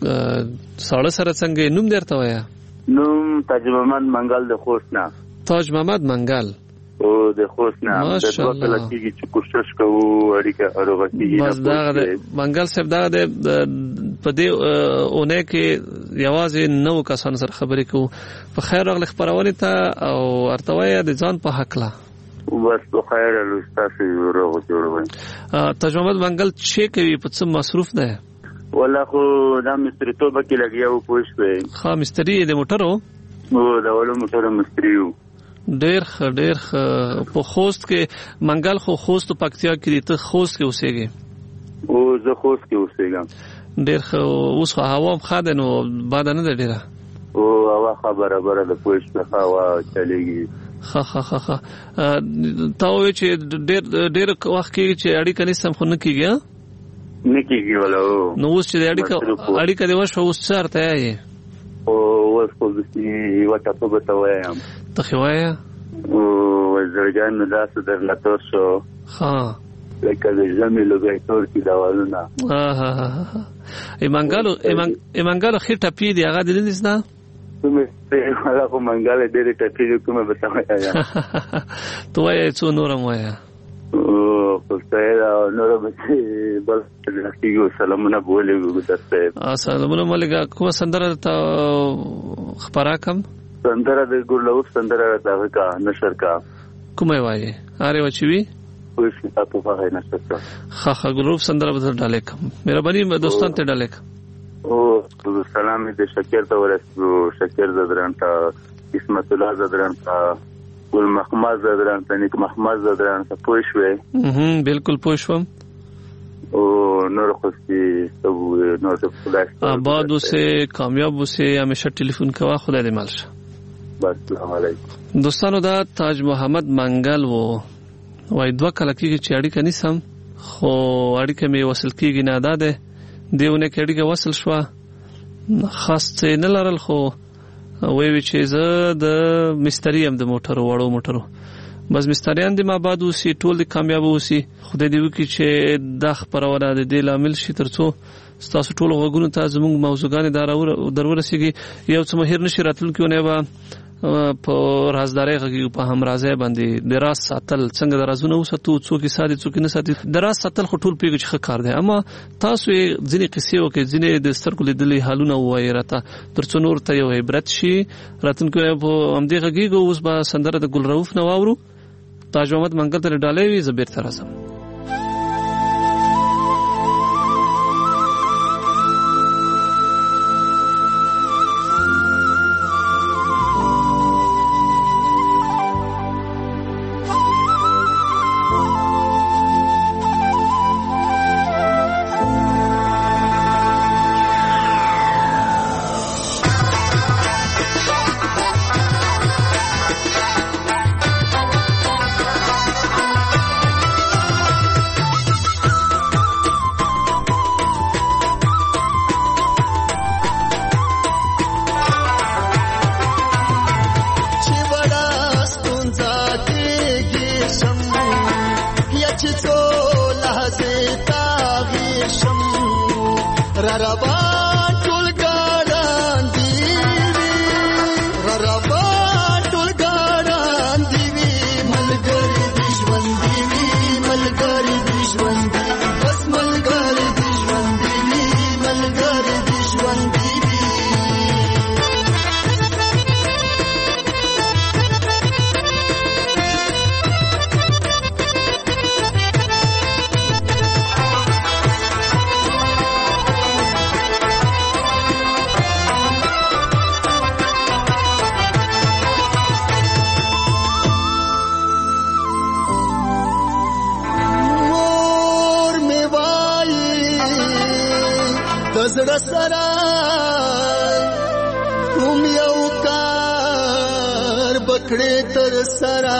Speaker 13: ساړه سره څنګه نوم درته وایا؟
Speaker 4: نوم تاج محمد منګل د خوشنا.
Speaker 13: تاج محمد منګل
Speaker 4: او د خوشنا د دوه کله کېږي چې کوشش کوو اړیکه اړوغه کېږي.
Speaker 13: بس دا منګل صاحب دا د په دې اونې کې یوازې نو کسان سره خبرې کوو په خیر راغلی خبرونه ته او ارتوی د ځان په حق لا
Speaker 4: بس په خیر له تاسو ورغو جوړوي.
Speaker 13: تاج محمد منګل چې کوي په څه مصروف ده؟
Speaker 4: والله خو دا مستری توبه کې لګیاو پوښتې.
Speaker 13: ها مستری د موټرو؟
Speaker 4: او دا ولو موټر مستریو.
Speaker 13: ډېر ډېر په خوست کې منګل خو خوست په پکتیا کې ته خوست کې اوسېږي؟
Speaker 4: او زه خوست کې اوسېږم.
Speaker 13: ډېر اوس هوا خاده نو باد نه ده ډېره؟
Speaker 4: او هوا خبره بره د پوښت هوا چلېږي.
Speaker 13: ها ها ها ها تا وې چې ډېر ډېر وخت کې چې اړیکه نسم خو نه کیږي
Speaker 4: نه کیږي ولا
Speaker 13: نو اوس چې اړیکه اړیکه دی وښه اوس چارته یې
Speaker 4: او اوس خو دې وټه په بته وایم
Speaker 13: ته خوایا
Speaker 4: او زرګان نو داسې درلاتور شو.
Speaker 13: ها
Speaker 4: لکه د ژمي لګای تور کی داوالونه.
Speaker 13: ها ها ها ایمنګالو ایمنګالو خټه پی دی هغه دې نسنه
Speaker 4: کومه څه ولا کوم منګال دې ټپې کومه بتاویا یا
Speaker 13: تو یې څو نورم وایا
Speaker 4: او خو ته نور به بل لکه سلامونه بولې ګوتسته.
Speaker 13: سلامونه ملګا کوم سندره ته خبره کم
Speaker 4: سندره د ګورلو سندره راځه کا نشر کا
Speaker 13: کومه وایي اره وچوي
Speaker 4: کوم څه په هغه نشر کا
Speaker 13: خا خا ګورلو سندره بدل ډالې کم مهرباني دوستان ته ډالې کم.
Speaker 4: او سلام دې شکر ته ورسو شکر زدران ته اسمت الله زدران ته ګل محمد زدران ته نیک محمد زدران ته پوښوي.
Speaker 13: هم بالکل پوښوم.
Speaker 4: او نور خوشي سب نور څه خدای
Speaker 13: آباد اوسه کامیاب اوسه همیشه ټلیفون کوا خدای دې مال شه.
Speaker 4: بس السلام علیکم.
Speaker 13: دوستانو دا تاج محمد منګل وو وای دوه کله کې چې اړیکه نسم خو اړیکه مې وصل کیږي نه ده دیونه کې اړیکه وصل شو خاص څه نه لرل خو وای وی چې زه د مستری هم د موټرو وړو موټرو بس مستریان د ما بعد اوسې ټول د کامیاب اوسې خدای دې وکړي چې د خبرونه د دې لامل شي ترڅو تاسو ټول وګونو ته زموږ موضوعګان درورسیږي یو څه مهیر نشي راتلونکي به په رازداري غږی په هم رازه باندې د راز ساتل څنګه د رازونو وساتو څوک یې ساتي څوک نه ساتي د راز ساتل خټول پیږي چې ښه کار دی اما تاسو یې ځینې قصې او کې ځینې د سترګو لیدلې حالونه وایي راته ترڅو نور ته یو عبرت شي راتلونکي په هم دې غږی اوس به سندره د ګل رؤف نو واورو تاج محمد منګل ته ډالې وي زبیر ترازم.
Speaker 16: سره کوم یو کار بکړې تر سره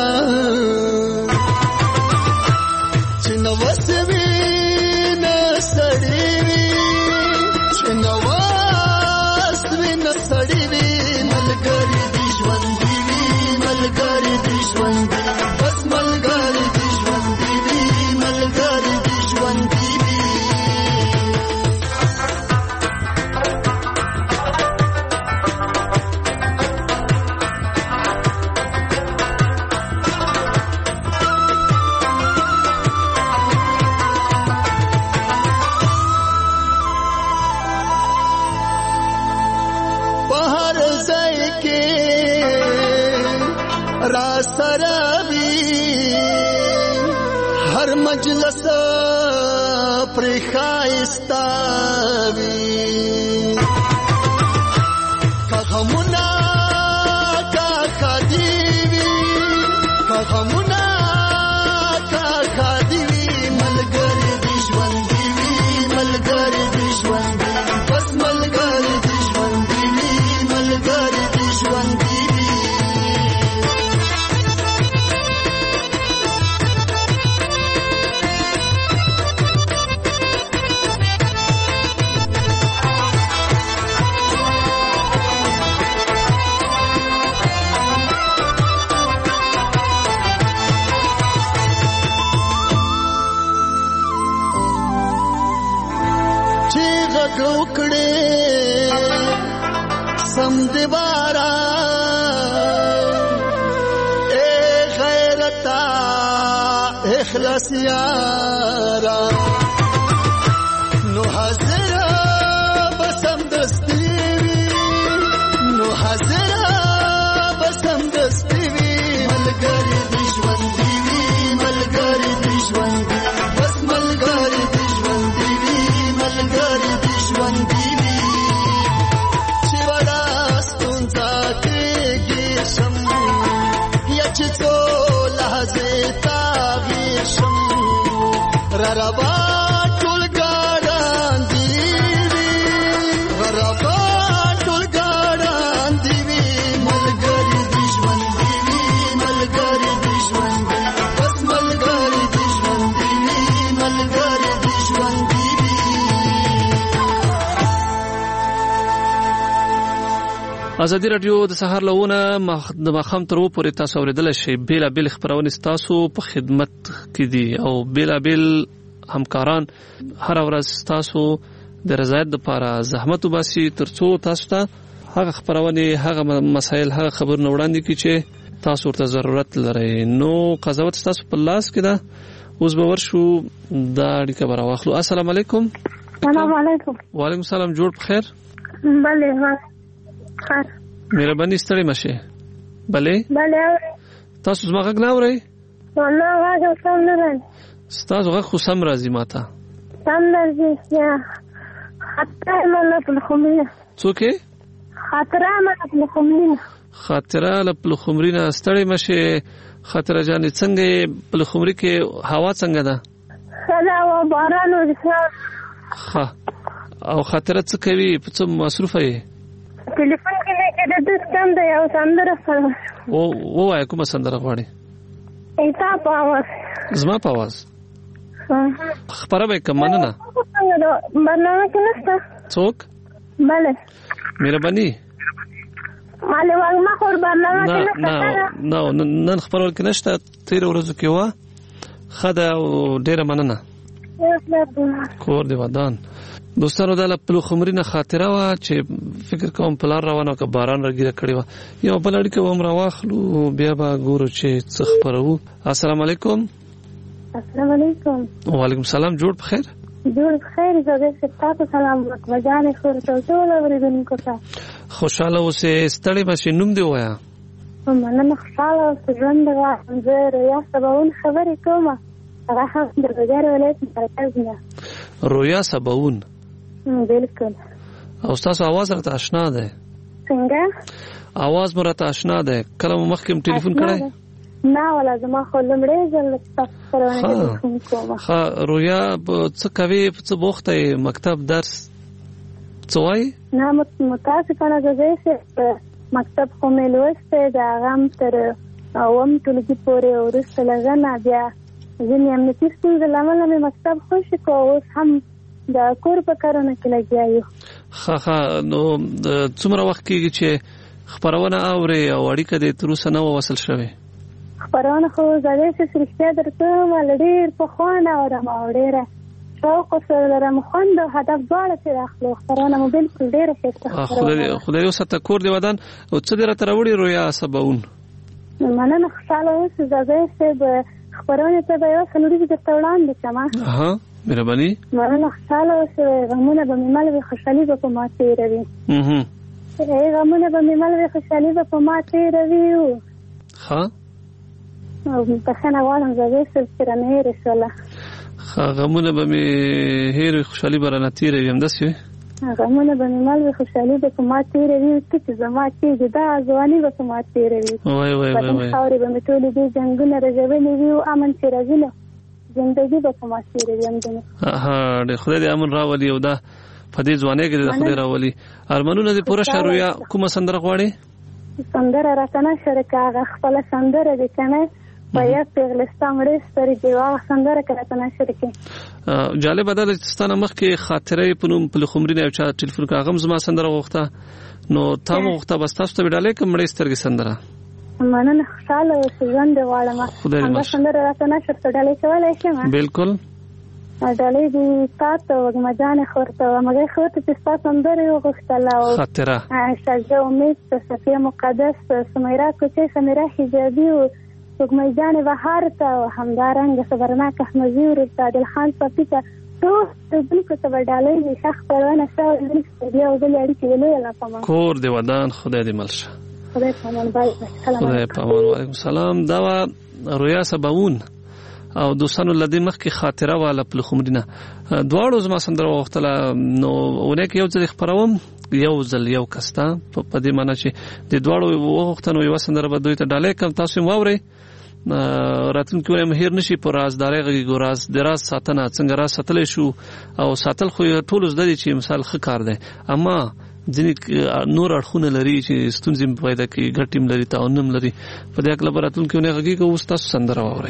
Speaker 16: چې نو وسوي نه سړی وي چې نو وسوي نه سړی وي ملګری دې ژوند دی وي ملګری دې ژوند دی بس ملګری دې ژوند دی وي ملګری دې ژوند دی مجلس پر خایستا وی کا غمنا کا خدیوی کا غمنا کا خدیوی ملګری دې ژوند دی وی ملګری دې ژوند دی بس ملګری دې ژوند دی وی ملګری دې ژوند دی سم دیوارا اے غیرتا اخلاص یارا نو حاضر بسم دستی وی نو حاضر بسم دستی وی ملګری دې ژوند دی وی ملګری دې ژوند دی بس ملګری دې ژوند دی وی ملګری دې ژوند دی ربا ټول ګاډان دی ربا ټول ګاډان دی ملګری دې ژوند دی ملګری دې ژوند دی بس ملګری دې ژوند دی ملګری دې ژوند دی
Speaker 13: ازادي رادیو د سهار لونه د مخام تر و پورې تاسو اوریدل شي بیل بیل خبرونه تاسو په خدمت کې دي او بیل بیل همکاران هر ورځ تاسو د رضایت لپاره زحمت وباسي ترڅو تاسو ته هغه خبرونه هغه مسایل هغه خبرونه وړاندې کړي چې تاسو ورته ضرورت لرئ نو قضاوت تاسو په لاس کې ده اوس به ورشو دا اړیکه به راواخلو السلام علیکم
Speaker 17: السلام علیکم
Speaker 13: وعلیکم السلام جوړ بخیر
Speaker 17: بله خیر
Speaker 13: مهرباني ستړي مشه بله
Speaker 17: بله
Speaker 13: تاسو زما غږ نه اورئ
Speaker 17: والله غږ سم نه راځي
Speaker 13: ستاسو غږ خو سم راځي ماته
Speaker 17: سم راځي یا خاطره مله په خمرینه
Speaker 13: څوک
Speaker 17: خاطره مله په خمرینه
Speaker 13: خاطره په خمرینه ستړي مشه خاطره جان څنګه په خمري کې هوا څنګه ده
Speaker 17: سلا و باران ورسره
Speaker 13: ها او خاطره څه کوي په څه مصروفه یې
Speaker 17: ټلیفون کې نه کېده د ستم د یو سندره سره
Speaker 13: او وای کومه سندره غواړي
Speaker 17: ایتا په आवाज
Speaker 13: زما په आवाज خبره به کوم نه نه
Speaker 17: برنامه کې نشته
Speaker 13: څوک
Speaker 17: bale
Speaker 13: مهرباني
Speaker 17: مالې واغما خور برنامه کې نشته
Speaker 13: نه نه نن خبرول کې نشته تیر ورځو کې وا خدا او ډیره مننه کور دی ودان دوستانو د خپل خمرینه خاطره وا چې فکر کوم پلان روانو که باران راګیره کړی و یو بل اړیکه وم راواخلو بیا به ګورو چې څه خبرو السلام علیکم
Speaker 17: السلام علیکم
Speaker 13: وعلیکم السلام جوړ بخیر
Speaker 17: جوړ بخیر زه تاسو سلام وکړم خور ته ټول اوریدونکو ته
Speaker 13: خوشاله اوسه ستړي مشه نوم دی وایا
Speaker 17: مننه خوشاله اوسه ژوند راځم زه یا سباون خبرې کوم هغه هم د بازار ولایت مرکز نه
Speaker 13: رویا سباون
Speaker 17: بالکل
Speaker 13: او تاسو आवाज راته آشنا ده
Speaker 17: څنګه
Speaker 13: आवाज مرته آشنا ده کله مخکې ټلیفون کړای
Speaker 17: نه ولا زما خو لمړې ځل تاسو سره ټلیفون کوم
Speaker 13: ها رویا څه کوي څه بوخته مکتب درس څه وایي؟
Speaker 17: نه متاسفانه زه چې مکتب خو مې لوستی د هغه هم تر اووم ټولګي پورې وروسته له نه بیا ځینې امنیتي ستونزې له امله مې مکتب خوشي کړ اوس هم د کور په کارونه کې لګیا یو.
Speaker 13: ښه ښه نو څومره وخت کېږي چې خپرونه اورې او اړیکه دې تر اوسه نه وه وصل شوې؟
Speaker 17: خپرونه خو زه داسې رښتیا درته وایم له ډېر پخوا نه اورم او ډېره شوق ورسره لرم خوند او هدف دواړه ترې اخلو. خپرونه مو بلکل ډېره ښایسته
Speaker 13: خدای وساته کور دې ودان. او څه دې راته راوړي رویا سباون؟
Speaker 17: مننه خوشحاله اوسې زازی صاحب خپرونې ته به یوه څلوريزې درته وړاندې کړم.
Speaker 13: ها مهرباني.
Speaker 17: مننه خوشحاله اوسې غمونه به مې مل وي خوشحالي به په ما تېروي. غمونه به مې مل وي خوشحالي به په ما تېروي.
Speaker 13: ښه
Speaker 17: او بخښنه غواړم زازی صاحب چې رانه هېرې شوله.
Speaker 13: غمونه به مې هېر خوشحالي به رانه تېروي همداسې وي؟
Speaker 17: غمونه به مې مل وي خوشحالي به په ما تېروي. ته چې زما کېږي دا ځواني به په ما تېروي.
Speaker 13: وای وای وای
Speaker 17: وطن خاورې به مې ټولې دې جنګونه رژولي وي او امن چې راځي نو زندګي به په ما تېروي همدنې.
Speaker 13: ها خدای دې امن راولي او دا په دې ځوانۍ کې دې خدای راولي. ارمانونه دې پوره شه. رویا کومه سندره غواړې؟
Speaker 17: سندره راته نشه که هغه خپله سندره دې که نه په یاد پېغلې ستا مړې سترګې هغه سندره که راته نشر کړې.
Speaker 13: جالبه ده چې ستا نه مخکې خاطره په نوم پلخمري نه یو چا ټلیفون کړه هغه هم زما سندره غوښته نو تا مو غوښته بس تاسو ته به ډالۍ کړم مړې سترګې سندره.
Speaker 17: مننه خوشحاله اوسې ژوند دې غواړم. همدا سندره راته نشر ته ډالۍ کولی شم؟
Speaker 13: بلکل
Speaker 17: ډالۍ دې تا ته وږمه جانې خور ته ومګۍ خور ته چې ستا سندره یې وغوښتله او
Speaker 13: خاطره
Speaker 17: شاجه امید صفیه مقدس سمیرا کوچۍ سمیرا حجابي او سپوږمۍ جانې بهار ته او همدارنګه صبرناک احمدي ورور ته عادل خان صافي ته ټول دونکو ته به ډالۍ وي. ښه خپرونه ښه بیا او بلې اړیکې به لویه لپما
Speaker 13: کور دې ودان. خدای دې مل شه.
Speaker 17: خدای پامان بای
Speaker 13: خدای پامان. وعلیکم السلام. دا وه رویا سباون او دوستانو له دې مخکې خاطره واله پلخمري نه دواړو زما سندره وغوښتله نو اونۍ کې یو ځل خپروم یو ځل یو کس ته په دې معنی چې د دواړو وغوښته نو یوه سندره به دوی ته ډالۍ کړم. تاسو یې واورئ راتلونکي ولایم هیر نشي په رازدارۍ غږیږو. راز د راز ساتنه څنګه راز ساتلی شو او ساتل خو ټولو زده دي چې مثال ښه کار دی اما ځینې نور اړخونه لري چې ستونزې پیدا کوي ګټې هم لري تعاون هم لري. په دې هکله به راتلونکي اونۍ غږیږو. اوس تاسو سندره واورئ.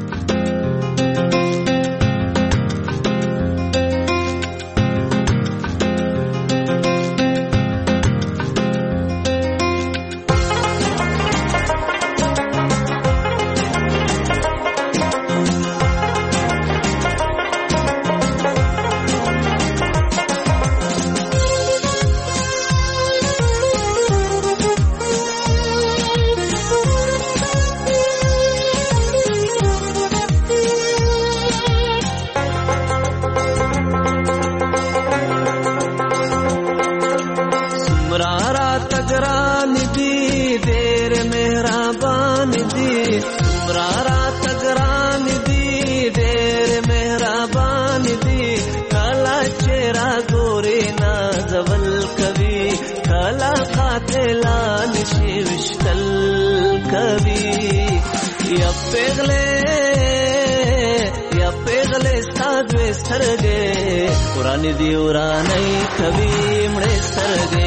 Speaker 18: ورانی دی ورانی کبھی مڑے سترگے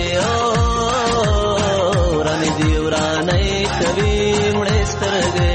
Speaker 18: او ورانی دی ورانی کبھی مڑے سترگے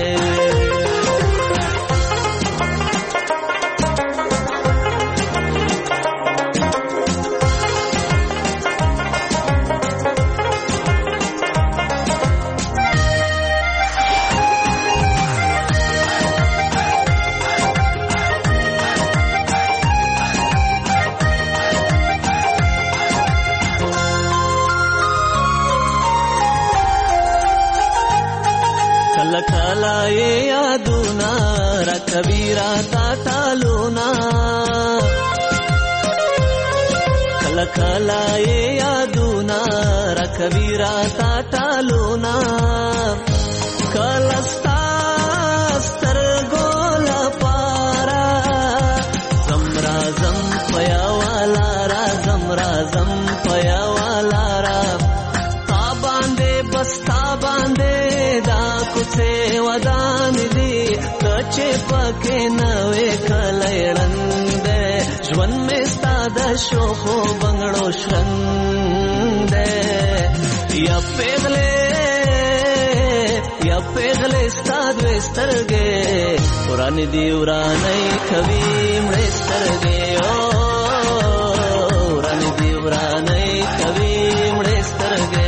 Speaker 18: کبیرا تا ټالونا کلا کلا یادونا را کبیرا تا ټالونا کلا ستا سترګولا پارا زمرا زم پیا والا را زمرا زم پیا والا را تا باندې بس تا باندې دا کوڅه ودان دي چې پکې نوې کله رنگ دې ژوند مې ستاد شوخو بنگړو شرنګ دې یا پیغله یا پیغله ستاد وسترګې ورانه دی ورانه کوي مړ سترګې او ورانه دی ورانه کوي مړ سترګې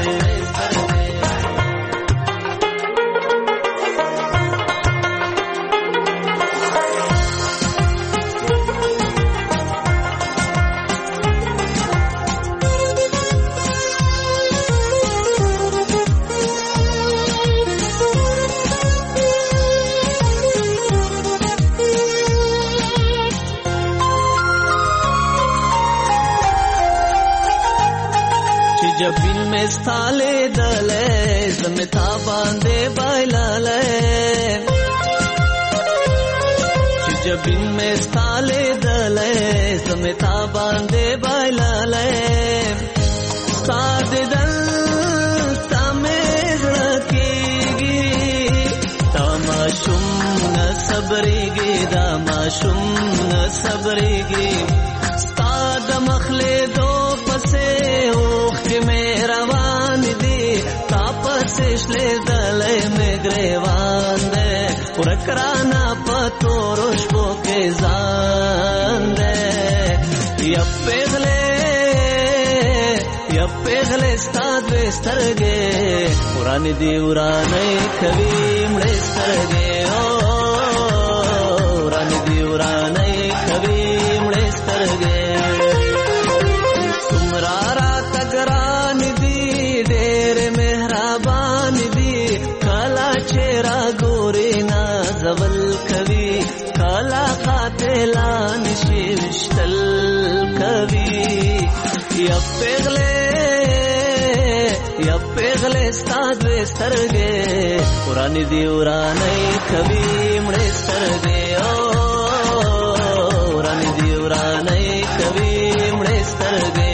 Speaker 18: जबिन में स्थाले दले जमता बांधे बाइलाले जबिन में स्थाले दले जमता बांधे बाइलाले साद दल तमेज रखेगी तमाशुम न सबरेगी दामाशुम न सबरेगी साद मखले दो पसे मेहरबान दी तापस ले दले में ग्रेवान दे पुरकराना पतो रोशबो के जान दे यप्पेगले यप्पेगले स्ताद वेस्तरगे पुरानी दी उराने कभी मड़े स्तरगे ओ पुरानी दी उराने कभी मड़े स्तरगे तुमरारा तगरान दी डेर मेहरबान दी काला चेहरा गोरे ना जवल कवि काला खातेला निशिष्टल कवि यप्पेगले यप्पेगले स्ताद वेस्तरगे पुरानी दी उराने कवि मड़े स्तरगे ओ पुरानी दी उराने कवि मड़े स्तरगे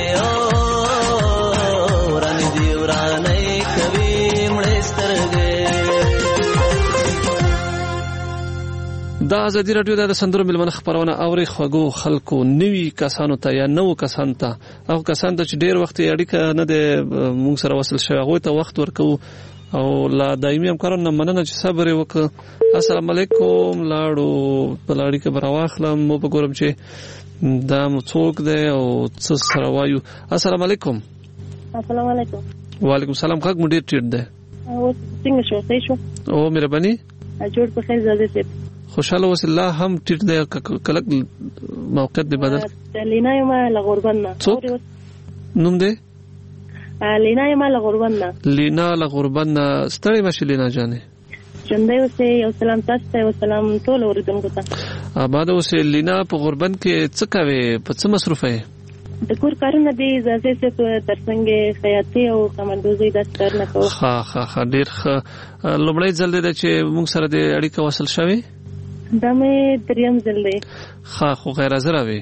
Speaker 18: دا ازادي رادیو د سندرو ملمن خبرونه اوري خوګو خلکو نوي کسانو ته یا نو کسان ته او کسان ته چې ډیر وخت اړیکه نه د موږ سره وصل شوی هغه ته وخت ورکو او لا دایمي همکارانو مننه چې صبر وکړه. السلام علیکم لاړو بلاړی کې براواخلم مو وګورم چې دا مو څوک دی او څه سره وایو. السلام علیکم.
Speaker 19: السلام علیکم.
Speaker 13: وعلیکم السلام. خګ مو ډیر ټیټ دی.
Speaker 19: او څنګه شو صحیح شو؟
Speaker 13: او مهرباني.
Speaker 19: جوړ په خیر زده سي.
Speaker 13: خوشاله وس الله هم ټیټ دی کلک موقعیت دی بدل.
Speaker 19: لینا یم لغوربند.
Speaker 13: څوک نوم دی؟
Speaker 19: لینا یم لغوربند.
Speaker 13: لینا لغوربند ستړي مشه لینا جانې.
Speaker 19: ژوندۍ اوسې او سلام تاسو ته او سلام ټول اوریدونکو ته.
Speaker 13: آباد اوسې لینا په غوربند کې څه کوي په څه مصروف یې؟
Speaker 19: د کور کارونه دي زازه څه ترڅنګ خیاطي او کمندوزي د ستر نه کوي.
Speaker 13: ها ها ها ډیر ښه. لومړی ځل دی چې موږ سره د اړیکه وصل شوی؟
Speaker 19: دا مې دریم ځل دی.
Speaker 13: ها خو غیر حاضر وي.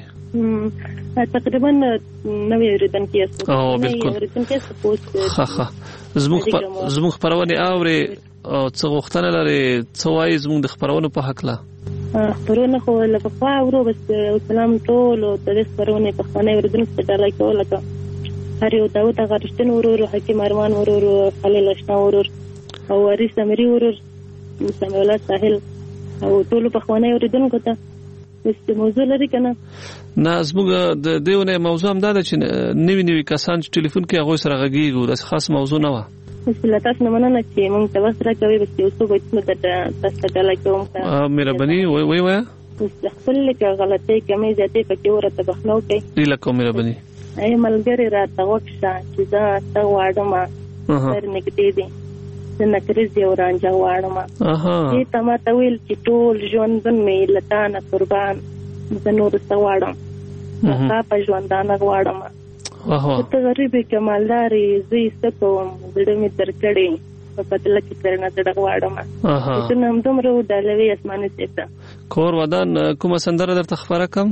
Speaker 19: تقریبا نوې اوریدونکو یې.
Speaker 13: او بالکل. ها ها زموږ زموږ خبرونه اوري او څه غوښتنه لري څه وایي زموږ د خبرونو په حق لا؟
Speaker 19: خبرونه خو لکه خوا ورو بس سلام ټول او د خبرونه په خانه اوریدونکو ته ډالای کوله کا هر یو داوت غرشتن ورور حکیم ارمان ورور خلیل اشنا ورور او وارث امری ورور سمي الله ساحل او ټول په خانه اوریدونکو ته است موضوع لري کنه.
Speaker 13: نه زموږ د دیونه موضوع هم دا چې نوی نوی کسان چې ټلیفون کې هغه سره غږیږي د خاص موضوع نه و.
Speaker 19: بسم تاسو نه مننه چې موږ تاسو را کوي بس یو څه وایي نو د تاسو ته لکوم ته
Speaker 13: مهرباني وای وای وای
Speaker 19: خپل کې غلطي کمې زیاتې پکې ورته بخنو کوي
Speaker 13: ډیله کوم مهرباني
Speaker 19: ای ملګری راته وښه چې دا تا واړم سر نګدې دي څنګه کړی ورانځه واړم
Speaker 13: اها
Speaker 19: دې تما ته ویل چې ټول ژوند مې لتانه قربان د نور څه واړم تا په ژوندانه واړم
Speaker 13: اها
Speaker 19: ته غریب کمالداري زی ستوم زړه می ترکړې په بدل کې ترنه زړه واړم
Speaker 13: اها
Speaker 19: ته نم دومره ودلوي اسمانه سیته
Speaker 13: کور ودان کومه سندره درته خبره کوم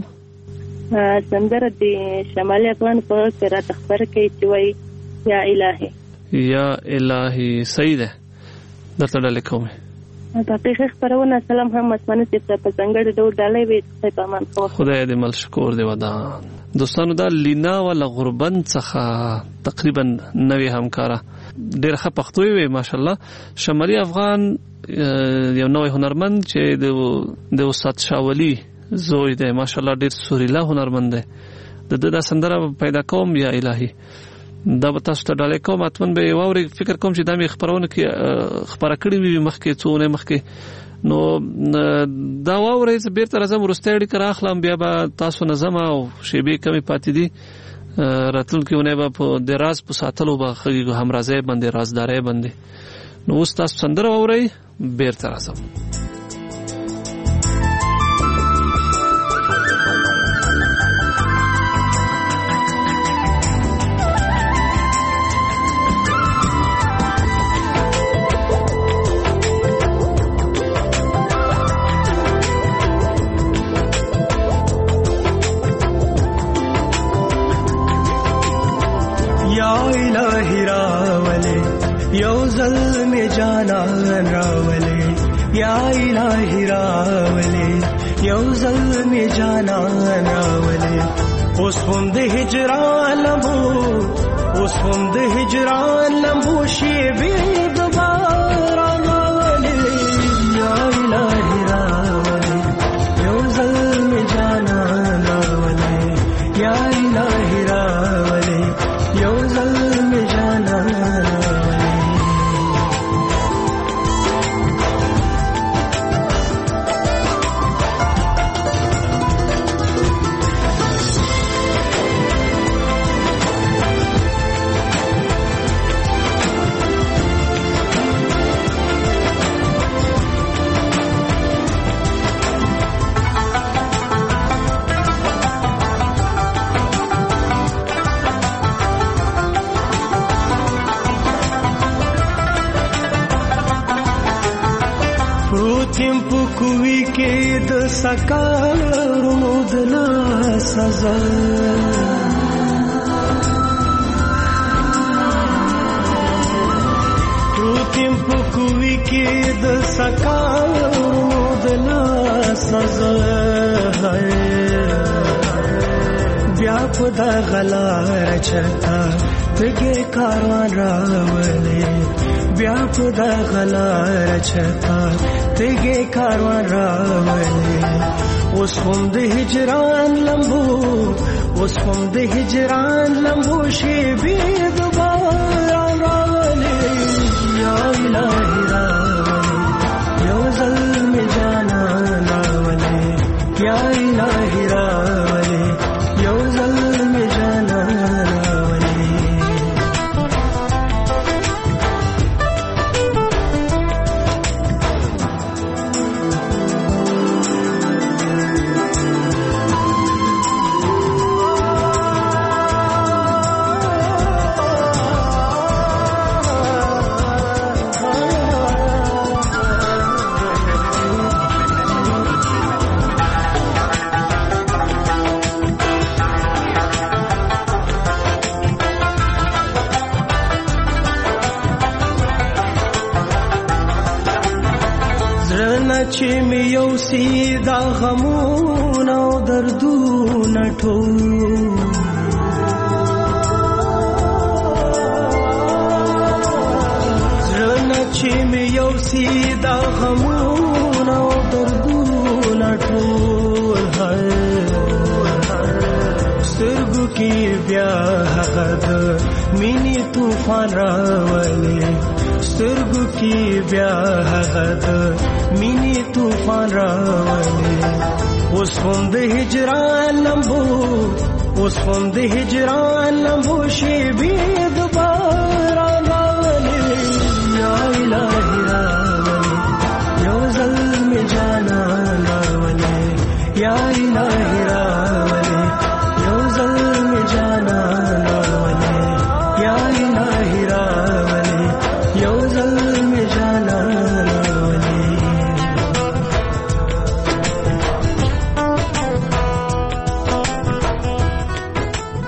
Speaker 19: سندره دی شمالي افغان په سره تخبر کوي چې وای یا الهي
Speaker 13: یا الهي صحیح ده درته ډالې کوم
Speaker 19: په پیښه خبرونه سلام هم مسمنه چې په څنګه ډول ډالۍ وي په امان خو
Speaker 13: خدای دې مل شکر دی ودان. دوستانو دا لینا ولا غربن څخه تقریبا نوې همکارا ډېر ښه پښتو وي ماشالله. شمالي افغان یو نوې هنرمند چې د د استاد شاولی زوی دی ماشالله ډېر سوريلا هنرمند دی. د د سندره پیدا کوم یا الهي دا به تاسو ته ډالۍ کوم اتمن به واوري. فکر کوم چې دا مې خبرونه کې خبره کړې وي مخکې څونه مخکې نو دا واوري چې بیرته راځم ورسته اړیکه راخلم بیا به تاسو نظم او شیبې کمی پاتې دي راتلونکي ونه به په دراز په ساتلو به خګو همرازه باندې رازداري باندې نو اوس تاسو سندره واوري بیرته راځم.
Speaker 18: یا الہی راولے یو ظلم جانان راولے اوس هم د هجران لمبو اوس هم د هجران لمبو شی به دوباره راولے یا الہی راولے یو ظلم جانان راولے یا الہی راولے یو ظلم جانان کوی کې د سکارونو د لا سزا روتیم په کوی کې د سکارونو د لا سزا بیا په د غلار چتا تګه کاروان راولې بیا په د غلار چتا تګه کاروان راولې اوس هم د هجران لمبو اوس هم د هجران لمبو شی به دوباره راولې یا الہی راولې یو ظلم جانان راولې یا الہی راولې یو ظلم جانان چې مې یو سیدا غمونه او دردونه ټول زړه چې مې یو سیدا غمونه او دردونه ټول سترګو کې بیا هغه د مینې طوفان راولي سترګو کې بیا هغه د مینی طوفان راولې اوس هم د هجران لمبو اوس هم د هجران لمبو شی به دوباره راولې یا الہی راولې یو ظلم جانان راولې یا الہی راولې یو ظلم جانان راولې یا الہی راولې یو ظلم جانان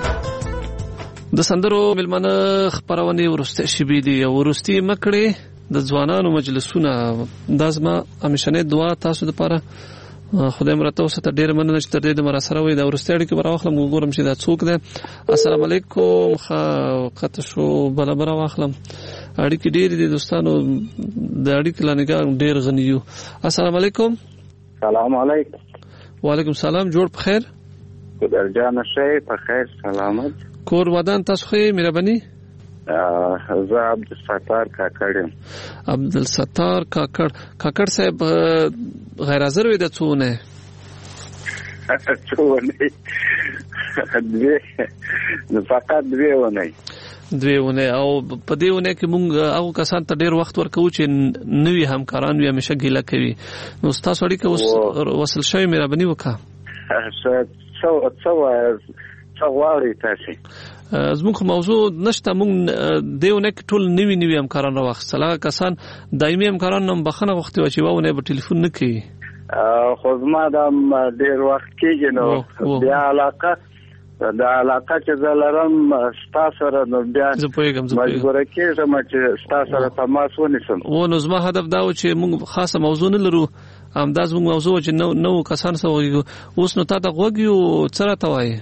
Speaker 13: د سندرو ملمنه خبرونه ورسته شبي دي ورستي مکړي د ځوانانو مجلسونه دا زما همیشنه دعا تاسو لپاره خدای مرته وسته ډیر مننه چې تر دې د مراسره وي دا ورستړي کې براوخلم وګورم چې دا څوک ده. السلام علیکم. خا قط شو بل بل واخلم اړیکې ډیر دي دوستانو د اړیکې لنګار ډیر غنیو. السلام علیکم.
Speaker 20: سلام علیکم.
Speaker 13: وعلیکم سلام. جوړ په خیر.
Speaker 20: خدای جان شي په خیر سلامت.
Speaker 13: کور ودان تاسو خې مهرباني.
Speaker 20: زه عبدالستار کاکړ یم.
Speaker 13: عبدالستار کاکړ. کاکړ صاحب غیر حاضر وي د څونه
Speaker 20: څونه دوی نو فقط دوی ونه
Speaker 13: دوی ونه او په دې ونه کې مونږ هغه کسان ته ډیر وخت ورکو چې نوی همکاران وي همیشه ګیله کوي. نو تاسو اړیکه اوس وصل شوی مهرباني وکړه.
Speaker 20: څو څو څو غواړئ تاسو؟
Speaker 13: زموږ موضوع نشته. مونږ دیونه کې ټول نوی نوی همکاران راوخصله کسان دایمي همکاران هم بخنه وخت واچي وونه په ټلیفون نه کوي.
Speaker 20: خو زما د ډیر وخت کېږي نو بیا علاقه د علاقه چې زه لرم ستا سره نو بیا مجبوره کېږم چې ستا سره تماس ونیسم.
Speaker 13: و نو زما هدف دا و چې مونږ خاصه موضوع نه لرو همدا زموږ موضوع چې نو نو کسان سره وګورو. اوس نو تا ته غوږ یو څه راته وایي؟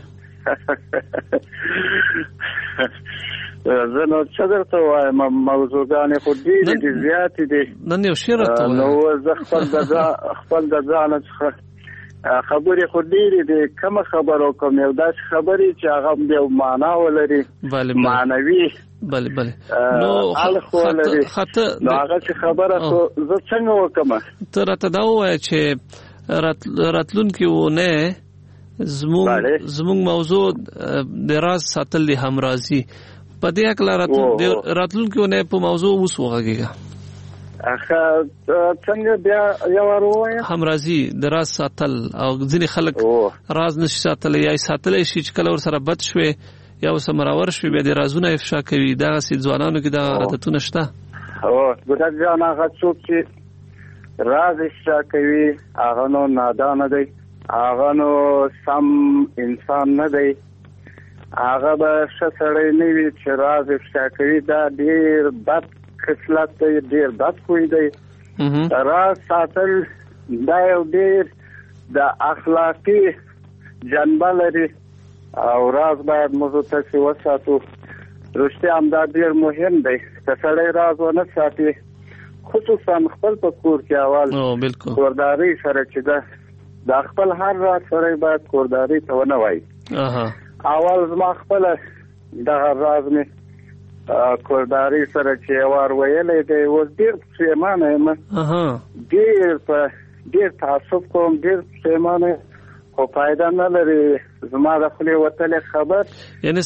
Speaker 20: زه نو څه درته وایم موضوعګانې خو ډېرې دي زیاتې دي.
Speaker 13: نن یو شی راته وایه.
Speaker 20: نو زه خپل د خپل د ځانه څخه خبرې خو ډېرې دي کومه خبره وکړم یو داسې خبرې چې هغه یو معنا ولري معنوي
Speaker 13: بله بله
Speaker 20: نو اړخ ولري نو هغه چې خبره خو زه څنګه وکړم؟
Speaker 13: ته راته دا ووایه چې راتلونکي ونه زموږ زموږ موضوع د راز ساتل دي همرازي په دې اکل راتلونکي ونه په موضوع اوس وغږیږي.
Speaker 20: اخه څنګه بیا یو وروه
Speaker 13: همرازي د راز ساتل او ځینې خلک راز نشي ساتل یا ساتل شي چې کله ور سره بد شوي یا سمراور شوي بیا د رازونه افشا کوي. دا سي ځوانانو کې دا عادتونه شته.
Speaker 20: او ګډه ځان هغه څوک چې راز افشا کوي هغه نو نادان دی هغه نو سم انسان نه دی هغه به ښه سړی نه وي چې راز افشا کوي. دا ډېر بد خصلت دی ډېر بد خوی دی. راز ساتل دا یو ډېر د اخلاقي جنبه لري او راز باید موضوع تاسې وساتو. رښتیا هم دا ډېر مهم دی که سړی راز ونه ساتي خصوصا خپل په کور کې اول کورداري سره چې ده دا خپل هر راز سره باید کورداري ته ونه وایي. اول زما خپله دغه راز مې کورداري سره چې وار ویلی دی اوس ډېر پښېمانه یم ډېر په ډېر تعصب کوم ډېر پښېمانه خو فایده نه لري زما د خولې وتلې خبر
Speaker 13: یعنې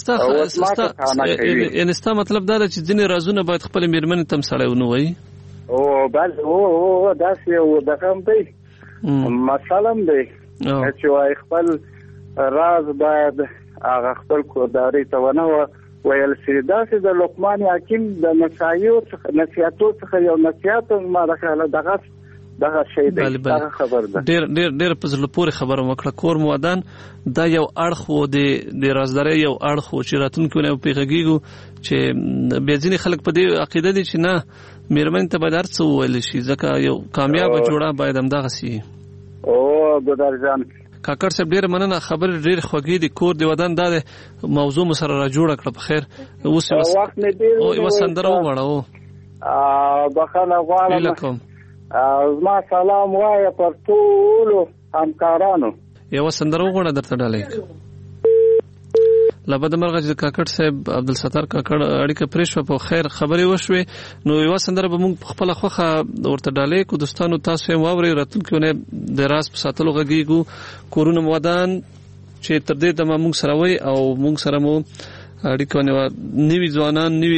Speaker 13: ستا یعنې ستا مطلب دا ده چې ځینې رازونه باید خپلې مېرمنې ته هم سړی ونه وایي؟
Speaker 20: او بل او داسې یو دغه هم دی مسله هم دی چې وایي خپل راز باید هغه خپل کورداري ته ونه ویل شي. داسې د لقمان حکیم د نصایحو څخه نصیحتو څخه یو نصیحت زما د خیاله دغه دغه شی دی دغه خبر ده.
Speaker 13: ډېر ډېر ډېر په زړه پورې خبره وکړه. کور مو ودان دا یو اړخ و د رازدارۍ یو اړخ و چې راتلونکي ونه پرې غږېږو چې بیا ځینې خلک په دې عقیده دي چې نه مېرمنې ته باید هر څه وویلی شي ځکه یو کامیابه جوړه باید همدغسې وي.
Speaker 20: او ګودر جان
Speaker 13: کاکړ صاحب ډېره مننه خبرې ډېرې خوږې دي. کور د ودان دا د موضوع مو سره را جوړه کړه په خیر. اوس یوه سندره وغواړه.
Speaker 20: بخښنه غواړم زما سلام وایه پر ټولو همکارانو.
Speaker 13: یوه سندره وغواړه درته ډالۍ له بده مرغه چې کاکړ صاحب عبدالستار کاکړ اړیکه پرې شوه په خیر خبرې وشوې نو یوه سندره به موږ په خپله خوښه ورته ډالۍ کړو. دوستانو تاسو هم واورئ راتلونکي اونۍ د راز په ساتلو غږېږو. کورونه مو ودان چې تر دې دمه موږ سره وئ او موږ سره مو اړیکه ونیوه. نوي ځوانان نوي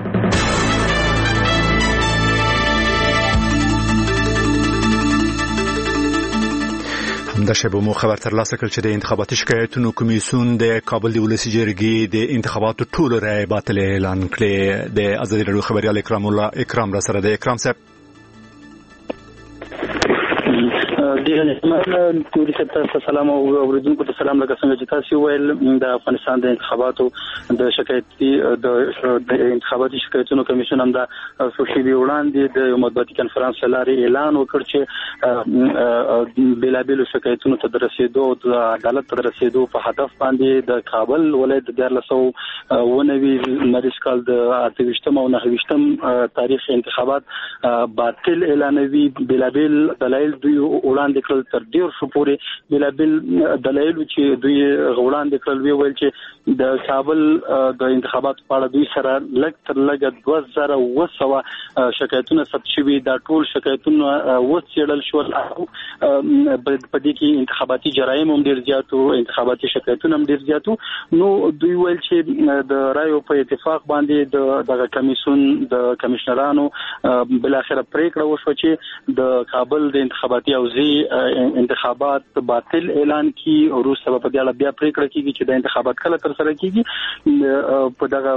Speaker 1: د شبو مو خبر ترلاسه کړ چې د انتخاباتي شکایتونو کمیسیون د کابل د ولسي جرګې د انتخاباتو ټولو رایې باطلې اعلان کړې. د ازادي راډیو خبريال اکرام الله اکرام را سره د اکرام صاحب
Speaker 21: ډیر توري ته سلام او اوریدونکو ته سلام. لکه څنګه چې تاسو ویل د افغانستان د انتخاباتو د شکایتي د انتخاباتي شکایتونو کمیشن هم د سوشي وړاندې د مطبوعاتي کانفرنس لارې اعلان وکړ چې بلابل شکایتونو ته رسیدو د عدالت ته رسیدو په هدف باندې د کابل ولایت د لسو ونوي مریض کال د اتوشتم او نهوشتم تاریخ انتخابات باطل اعلانوي. بلابل دلایل دوی وړاندې کړل تر ډیر شو پورې بلابل دلایل چې دوی وړاندې کړل وی ویل چې د کابل د انتخاباتو په اړه دوی سره لږ تر لږه دوه زره اوه سوه شکایتونه ثبت شوي. دا ټول شکایتونه وڅېړل شول. په دې کې انتخاباتي جرایم هم ډیر زیات او انتخاباتي شکایتونه هم ډیر زیات. نو دوی ویل چې د رایو په اتفاق باندې دغه کمیسیون د کمشنرانو بل اخر پریکړه وشو چې د کابل د انتخاباتي حوزې انتخابات باطل اعلان کی او روسه په دې اړه بیا پریکړه کیږي چې د انتخابات کله تر سره کیږي. په دغه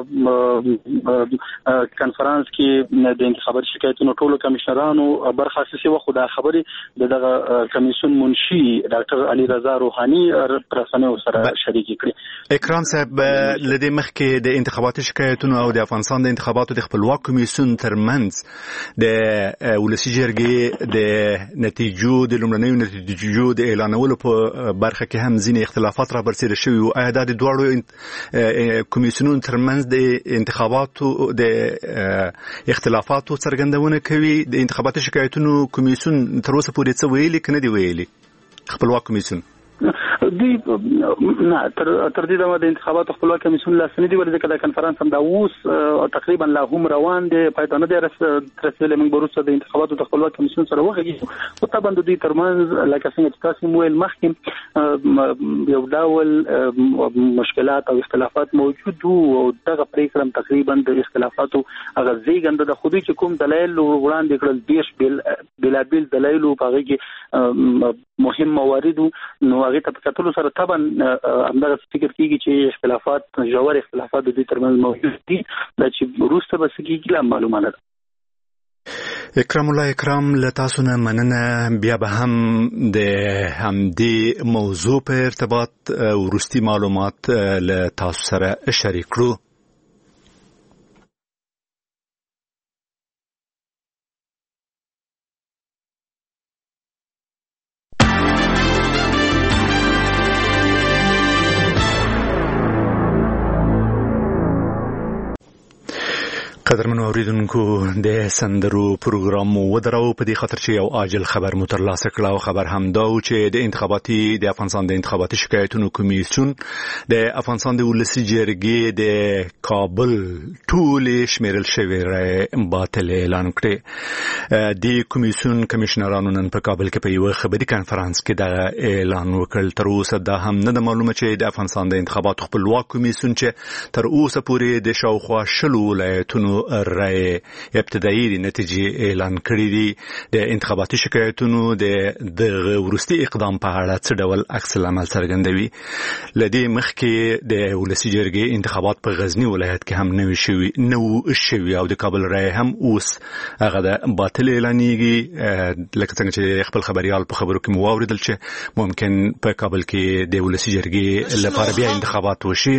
Speaker 21: کانفرنس کې د انتخاباتي شکایتونو ټولو کمشنرانو برخه اخیستې و. خو دا خبرې د دغه کمیسیون منشي ډاکټر علي رضا روحاني پرسنه سره شریک کړي.
Speaker 1: اکرام صاحب لدې مخکې د انتخاباتي شکایتونو او د افغانستان د انتخاباتو د خپلواک کمیسیون ترمنځ د ولسی جرګې د نتیجو د لومړنیو نتیجو د اعلانولو په برخه کې هم ځینې اختلافات را برسېره شوي وو. آیا دا د دواړو کمیسیونونو ترمنځ د انتخاباتو د اختلافاتو څرګندونه کوي؟ د انتخاباتي شکایتونو کمیسیون تر اوسه پورې څه ویلي که نه دي ویلي خپلواک کمیسیون؟
Speaker 21: دوی نه تر تر دې دمه د انتخاباتو خپلواک کمیسیون لاسنی دی ولې دا کنفرانس هم دا اوس تقریبا لا هم روان دی. پایتون دی رسېدل موږ بروسه د انتخاباتو د خپلواک کمیسیون سره وغږیږو. او طبعا د دوی ترمنځ لکه څنګه چې تاسو مویل مخکې یو ډول مشکلات او اختلافات موجود وو. دغه پریکړه تقریبا د اختلافاتو هغه زیږنده د خودي چې کوم دلایل وړاندې کړل دیش بل بلابل دلایل او هغه کې مهم موارد نو هغه ته کتلو سره طبعا همدغه فکر کیږي چې اختلافات جوړ اختلافات د دې ترمنځ موجود دي چې روسته بس کیږي لا معلومه ده.
Speaker 1: اکرام الله اکرام له تاسو نه مننه. بیا به هم د همدې موضوع په ارتباط ورستي معلومات له تاسو سره شریک کړو. قدرمنو اوریدونکو د سندرو پروګرام ودرو په دې خاطر چې یو عاجل خبر مو ترلاسه کړ. او خبر هم دا و چې د انتخاباتي د افغانستان د انتخاباتي شکایتونو کمیسیون د افغانستان د ولسی جرګې د کابل ټول شمیرل شوی رای باطل اعلان کړ. د کمیسیون کمشنرانو نن په کابل کې په یو خبري کانفرنس کې دا اعلان وکړ. تر اوسه دا هم نه معلومه چې د افغانستان د انتخاباتو خپلواک کمیسیون چې تر اوسه پورې د شاوخوا شلو ولایتونو رای ابتدایي نتیجې اعلان کړې دي. د انتخاباتي شکایتونو د ورستي اقدام په اړه څه ډول عکس العمل څرګندوي؟ لدې مخکې د ولسی جرګې انتخابات په غزنی ولایت کې هم نوي شوي نو شوي او د کابل رای هم اوس هغه د باطل اعلانېږي. لکه څنګه چې خپل خبريال په خبرو کې مو واوریدل چې ممکن په کابل کې د ولسی جرګې لپاره بیا انتخابات وشي.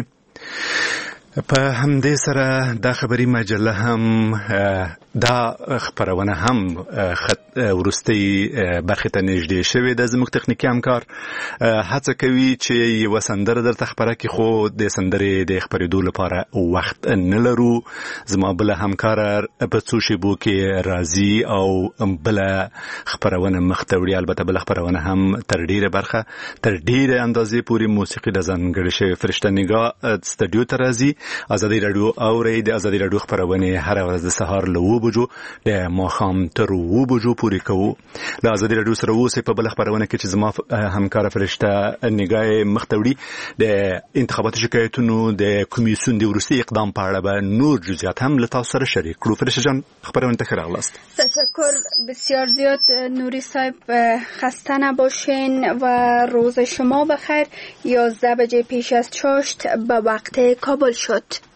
Speaker 1: په همدې سره دا خبري مجله هم دا خبرونه هم خط ورستي برخه ته نږدې شوې ده. زموږ تخنیکی همکار هڅه کوي چې یو سندره درته خبره کې خو د سندرې د خبرېدو لپاره وخت نه لرو. زما بل همکار په څو شیبو کې راځي او بل خبرونه مختوړي. البته بل خبرونه هم تر ډیره برخه تر ډیره اندازې پوری موسیقي د ځانګړي شوی فرشته نگاه استودیو ته راځي. ازادي رادیو اوري د ازادي رادیو خبرونه هر ورځ د سهار له و بجو د ماخام تر و بجو پوری کوو. د ازادي رادیو سره اوسې په بل خبرونه کې چې زما همکار فرشته نگاه مختوړي د انتخاباتي شکایتونو د کمیسیون د ورستي اقدام په اړه به نور جزئیات هم له تاسو سره شریک کړو. فرشته جان خبرونه ته راغلاست.
Speaker 22: تشکر بسیار زیاد نوری صاحب. خسته نباشین و روز شما بخیر. یازده بجه پیش از چاشت به وقت کابل شد.